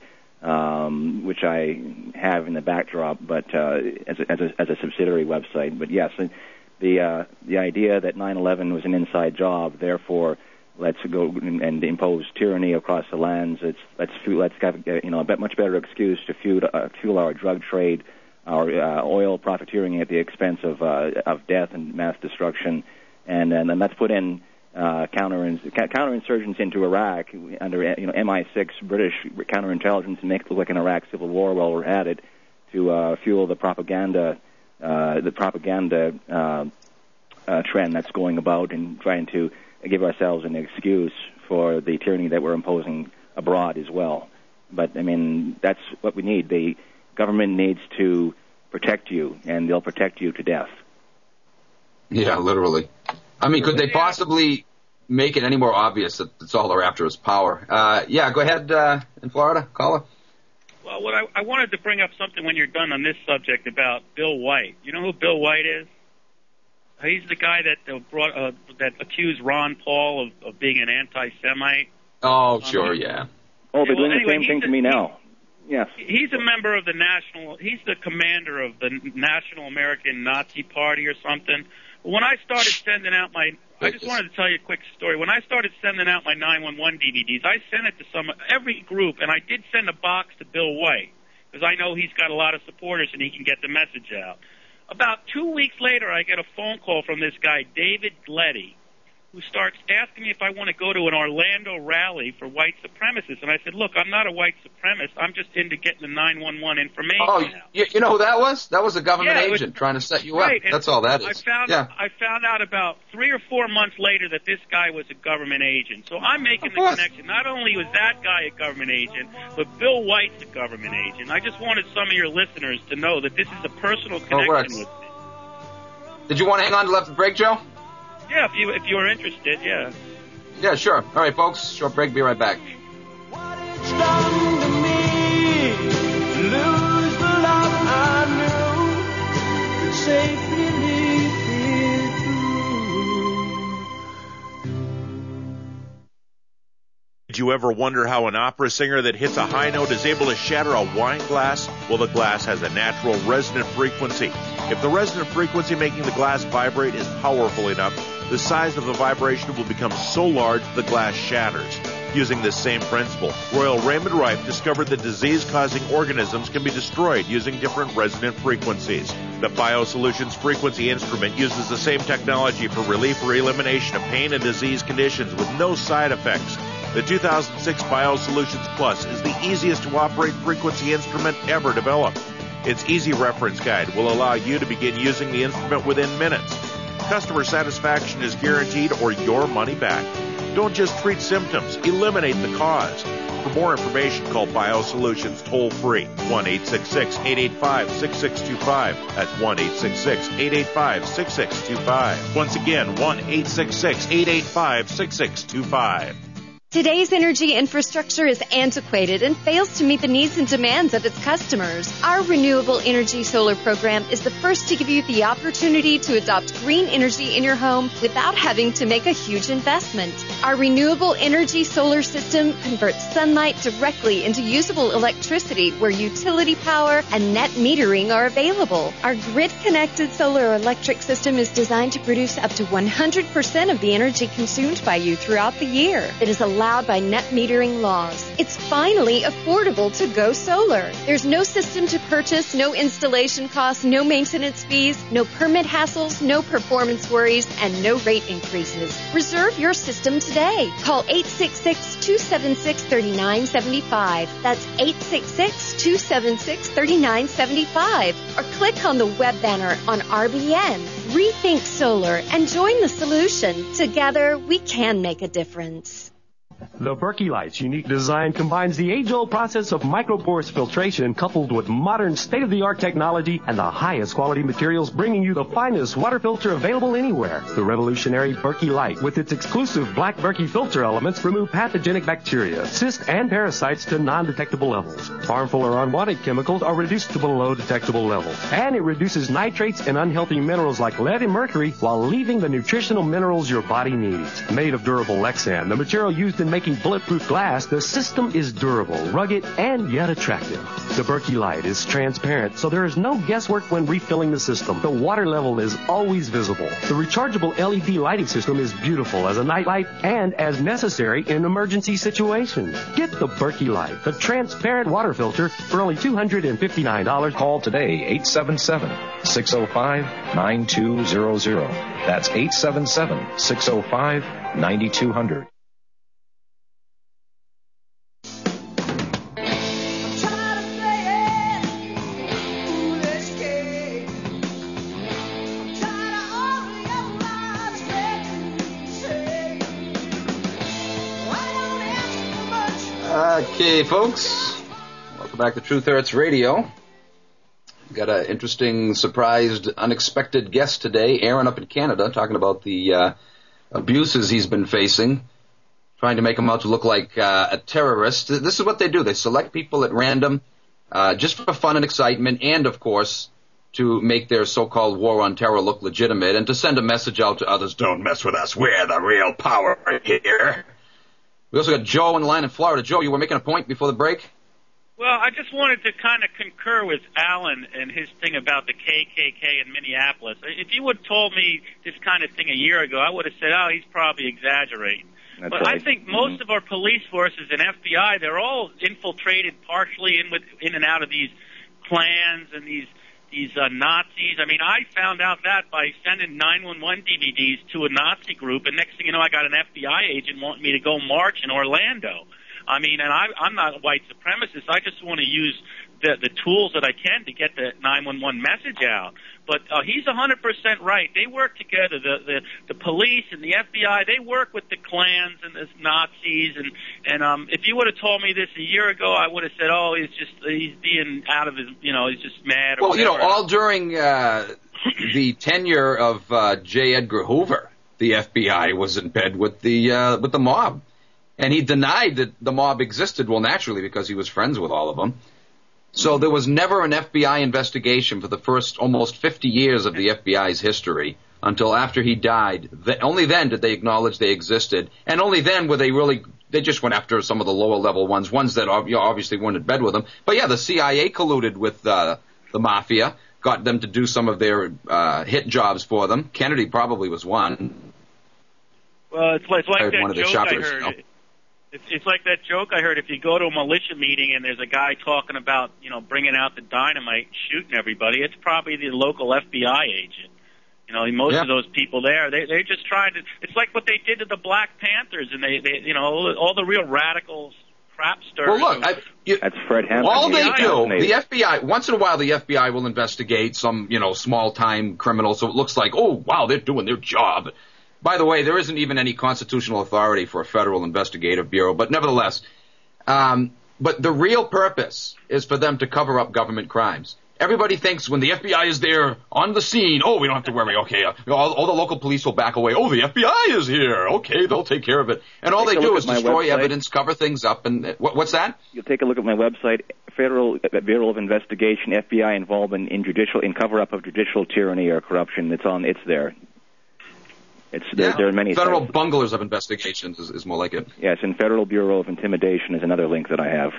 um, which I have in the backdrop, but uh, as a, as a as a subsidiary website. But yes, the uh, the idea that nine eleven was an inside job, therefore let's go and, and impose tyranny across the lands. It's let's fuel, let's have you know a bit much better excuse to fuel uh, fuel our drug trade, our uh, oil profiteering at the expense of uh, of death and mass destruction, and and then let's put in uh, counter counterinsurgents into Iraq under you know M I six British counterintelligence and make it look like an Iraq civil war while we're at it to uh, fuel the propaganda uh, the propaganda uh, uh, trend that's going about and trying to give ourselves an excuse for the tyranny that we're imposing abroad as well. But, I mean, that's what we need. The government needs to protect you, and they'll protect you to death. Yeah, literally. I mean, could they possibly make it any more obvious that that's all they're after is power? Uh, yeah, go ahead, uh, in Florida, caller. Well, what I, I wanted to bring up something when you're done on this subject about Bill White. You know who Bill White is? He's the guy that uh, brought uh, that accused Ron Paul of, of being an anti-Semite. Oh, sure, yeah. Oh, they're Well, doing anyway, the same thing he's to a- me now. Yes. He's a member of the National, he's the commander of the National American Nazi Party or something. When I started sending out my, I just wanted to tell you a quick story. When I started sending out my nine one one D V Ds, I sent it to some, every group, and I did send a box to Bill White, because I know he's got a lot of supporters and he can get the message out. About two weeks later, I get a phone call from this guy, David Gleddy, who starts asking me if I want to go to an Orlando rally for white supremacists. And I said, look, I'm not a white supremacist. I'm just into getting the nine one one information Oh, out. you, you know who that was? That was a government Yeah, it was- agent trying to set you Right, up. and That's all that is. I found, yeah. I found out about three or four months later that this guy was a government agent. So I'm making Of the course. connection. Not only was that guy a government agent, but Bill White's a government agent. I just wanted some of your listeners to know that this is a personal connection works. with me. Did you want to hang on to left the break, Joe? Yeah, if you if you were interested, yeah. Yeah, sure. All right, folks. Short break. Be right back. Lose the love I knew, but safely leave it Did you ever wonder how an opera singer that hits a high note is able to shatter a wine glass? Well, the glass has a natural resonant frequency. If the resonant frequency making the glass vibrate is powerful enough, the size of the vibration will become so large the glass shatters. Using this same principle, Royal Raymond Rife discovered that disease-causing organisms can be destroyed using different resonant frequencies. The BioSolutions frequency instrument uses the same technology for relief or elimination of pain and disease conditions with no side effects. The two thousand six BioSolutions Plus is the easiest to operate frequency instrument ever developed. Its easy reference guide will allow you to begin using the instrument within minutes. Customer satisfaction is guaranteed or your money back. Don't just treat symptoms, eliminate the cause. For more information, call BioSolutions toll-free, one eight six six, eight eight five, six six two five. That's one eight six six, eight eight five, six six two five. Once again, one eight six six, eight eight five, six six two five. Today's energy infrastructure is antiquated and fails to meet the needs and demands of its customers. Our Renewable Energy Solar program is the first to give you the opportunity to adopt green energy in your home without having to make a huge investment. Our Renewable Energy Solar system converts sunlight directly into usable electricity where utility power and net metering are available. Our grid-connected solar electric system is designed to produce up to one hundred percent of the energy consumed by you throughout the year. It is allowed by net metering laws. It's finally affordable to go solar. There's no system to purchase, no installation costs, no maintenance fees, no permit hassles, no performance worries, and no rate increases. Reserve your system today. Call eight six six, two seven six, three nine seven five. That's eight six six, two seven six, three nine seven five. Or click on the web banner on R B N. Rethink solar and join the solution. Together, we can make a difference. The Berkey Light's unique design combines the age-old process of microporous filtration coupled with modern state-of-the-art technology and the highest quality materials, bringing you the finest water filter available anywhere. The revolutionary Berkey Light, with its exclusive black Berkey filter elements, remove pathogenic bacteria, cysts, and parasites to non-detectable levels. Harmful or unwanted chemicals are reduced to below detectable levels. And it reduces nitrates and unhealthy minerals like lead and mercury while leaving the nutritional minerals your body needs. Made of durable Lexan, the material used in making bulletproof glass, the system is durable, rugged, and yet attractive. The Berkey Light is transparent, so there is no guesswork when refilling the system. The water level is always visible. The rechargeable L E D lighting system is beautiful as a nightlight and as necessary in emergency situations. Get the Berkey Light, the transparent water filter, for only two hundred fifty-nine dollars. Call today, eight seven seven, six oh five, nine two zero zero. That's eight seven seven, six oh five, nine two zero zero. Okay, folks. Welcome back to Truth Hurts Radio. Got an interesting, surprised, unexpected guest today, Aaron up in Canada, talking about the uh, abuses he's been facing, trying to make him out to look like uh, a terrorist. This is what they do. They select people at random uh, just for fun and excitement and, of course, to make their so-called war on terror look legitimate and to send a message out to others, don't mess with us, we're the real power here. We also got Joe on the line in Florida. Joe, you were making a point before the break? Well, I just wanted to kind of concur with Alan and his thing about the K K K in Minneapolis. If you would have told me this kind of thing a year ago, I would have said, oh, he's probably exaggerating. That's but right. I think most mm-hmm. of our police forces and F B I, they're all infiltrated partially in with in and out of these clans and these these uh, Nazis. I mean, I found out that by sending nine one one D V Ds to a Nazi group, and next thing you know, I got an F B I agent wanting me to go march in Orlando. I mean, and I, I'm not a white supremacist. I just want to use the, the tools that I can to get the nine one one message out. But uh, he's one hundred percent right. They work together. The, the the police and the F B I, they work with the clans and the Nazis. And and um, if you would have told me this a year ago, I would have said, oh, he's just he's being out of his, you know, he's just mad. Or well, you know, whatever. all during uh, the tenure of uh, J. Edgar Hoover, the F B I was in bed with the uh, with the mob. And he denied that the mob existed, well, naturally, because he was friends with all of them. So there was never an F B I investigation for the first almost fifty years of the F B I's history until after he died. The, only then did they acknowledge they existed. And only then were they really, they just went after some of the lower level ones, ones that you know, obviously weren't in bed with them. But yeah, the C I A colluded with uh, the mafia, got them to do some of their uh, hit jobs for them. Kennedy probably was one. Well, it's, it's like I heard that one of the joke shoppers, I heard. you know. It's, it's like that joke I heard. If you go to a militia meeting and there's a guy talking about, you know, bringing out the dynamite and shooting everybody, it's probably the local F B I agent. You know, most yeah. of those people there, they, they're just trying to, it's like what they did to the Black Panthers, and they, they you know, all the, all the real radicals, crapsters. Well, look, I, you, that's Fred Hampton. All they Yeah, do, yeah. the F B I, once in a while the F B I will investigate some, you know, small-time criminal, so it looks like, oh, wow, they're doing their job. By the way, there isn't even any constitutional authority for a federal investigative bureau, but nevertheless, um, but the real purpose is for them to cover up government crimes. Everybody thinks when the F B I is there on the scene, oh, we don't have to worry, okay, uh, all, all the local police will back away. Oh, the F B I is here, okay, they'll take care of it. And all Take they a do look is at my destroy website. evidence, cover things up, and uh, what, what's that? You'll take a look at my website, Federal Bureau of Investigation, F B I involvement in judicial, in cover-up of judicial tyranny or corruption. It's on, it's there. It's there, Yeah. there are many Federal sites. bunglers of investigations is, is more like it. Yes, and Federal Bureau of Intimidation is another link that I have.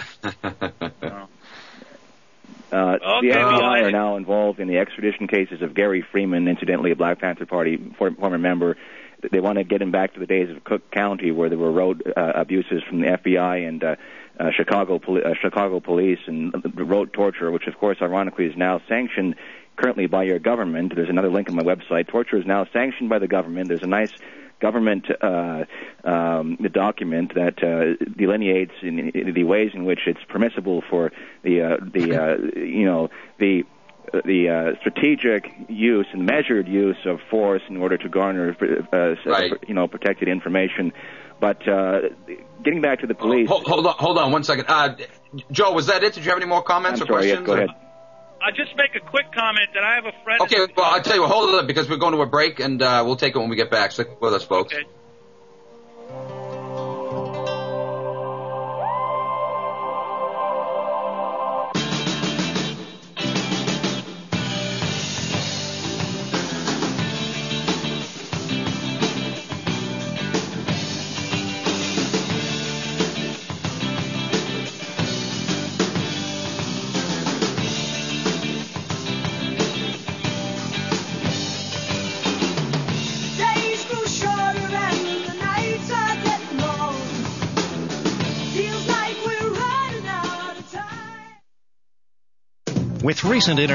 Uh, Okay, the F B I well, I- are now involved in the extradition cases of Gary Freeman, incidentally a Black Panther Party for, former member. They want to get him back to the days of Cook County, where there were road uh, abuses from the F B I and uh, uh, Chicago poli- uh, Chicago police and road torture, which of course, ironically, is now sanctioned currently by your government. There's another link on my website. Torture is now sanctioned by the government. There's a nice government uh, um, document that uh, delineates in, in the ways in which it's permissible for the uh, the uh, you know the the uh, strategic use and measured use of force in order to garner uh, Right. you know protected information. But uh, getting back to the police. Hold, hold on, hold on one second. Uh, Joe, was that it? Did you have any more comments I'm or sorry, yes, questions? go or- ahead. I'll just make a quick comment that I have a friend. Okay, well, I'll tell you what, hold it up because we're going to a break, and uh, we'll take it when we get back. Stick with us, folks. Okay. Days grow shorter and the nights are getting long. Feels like we're running out of time. With recent internet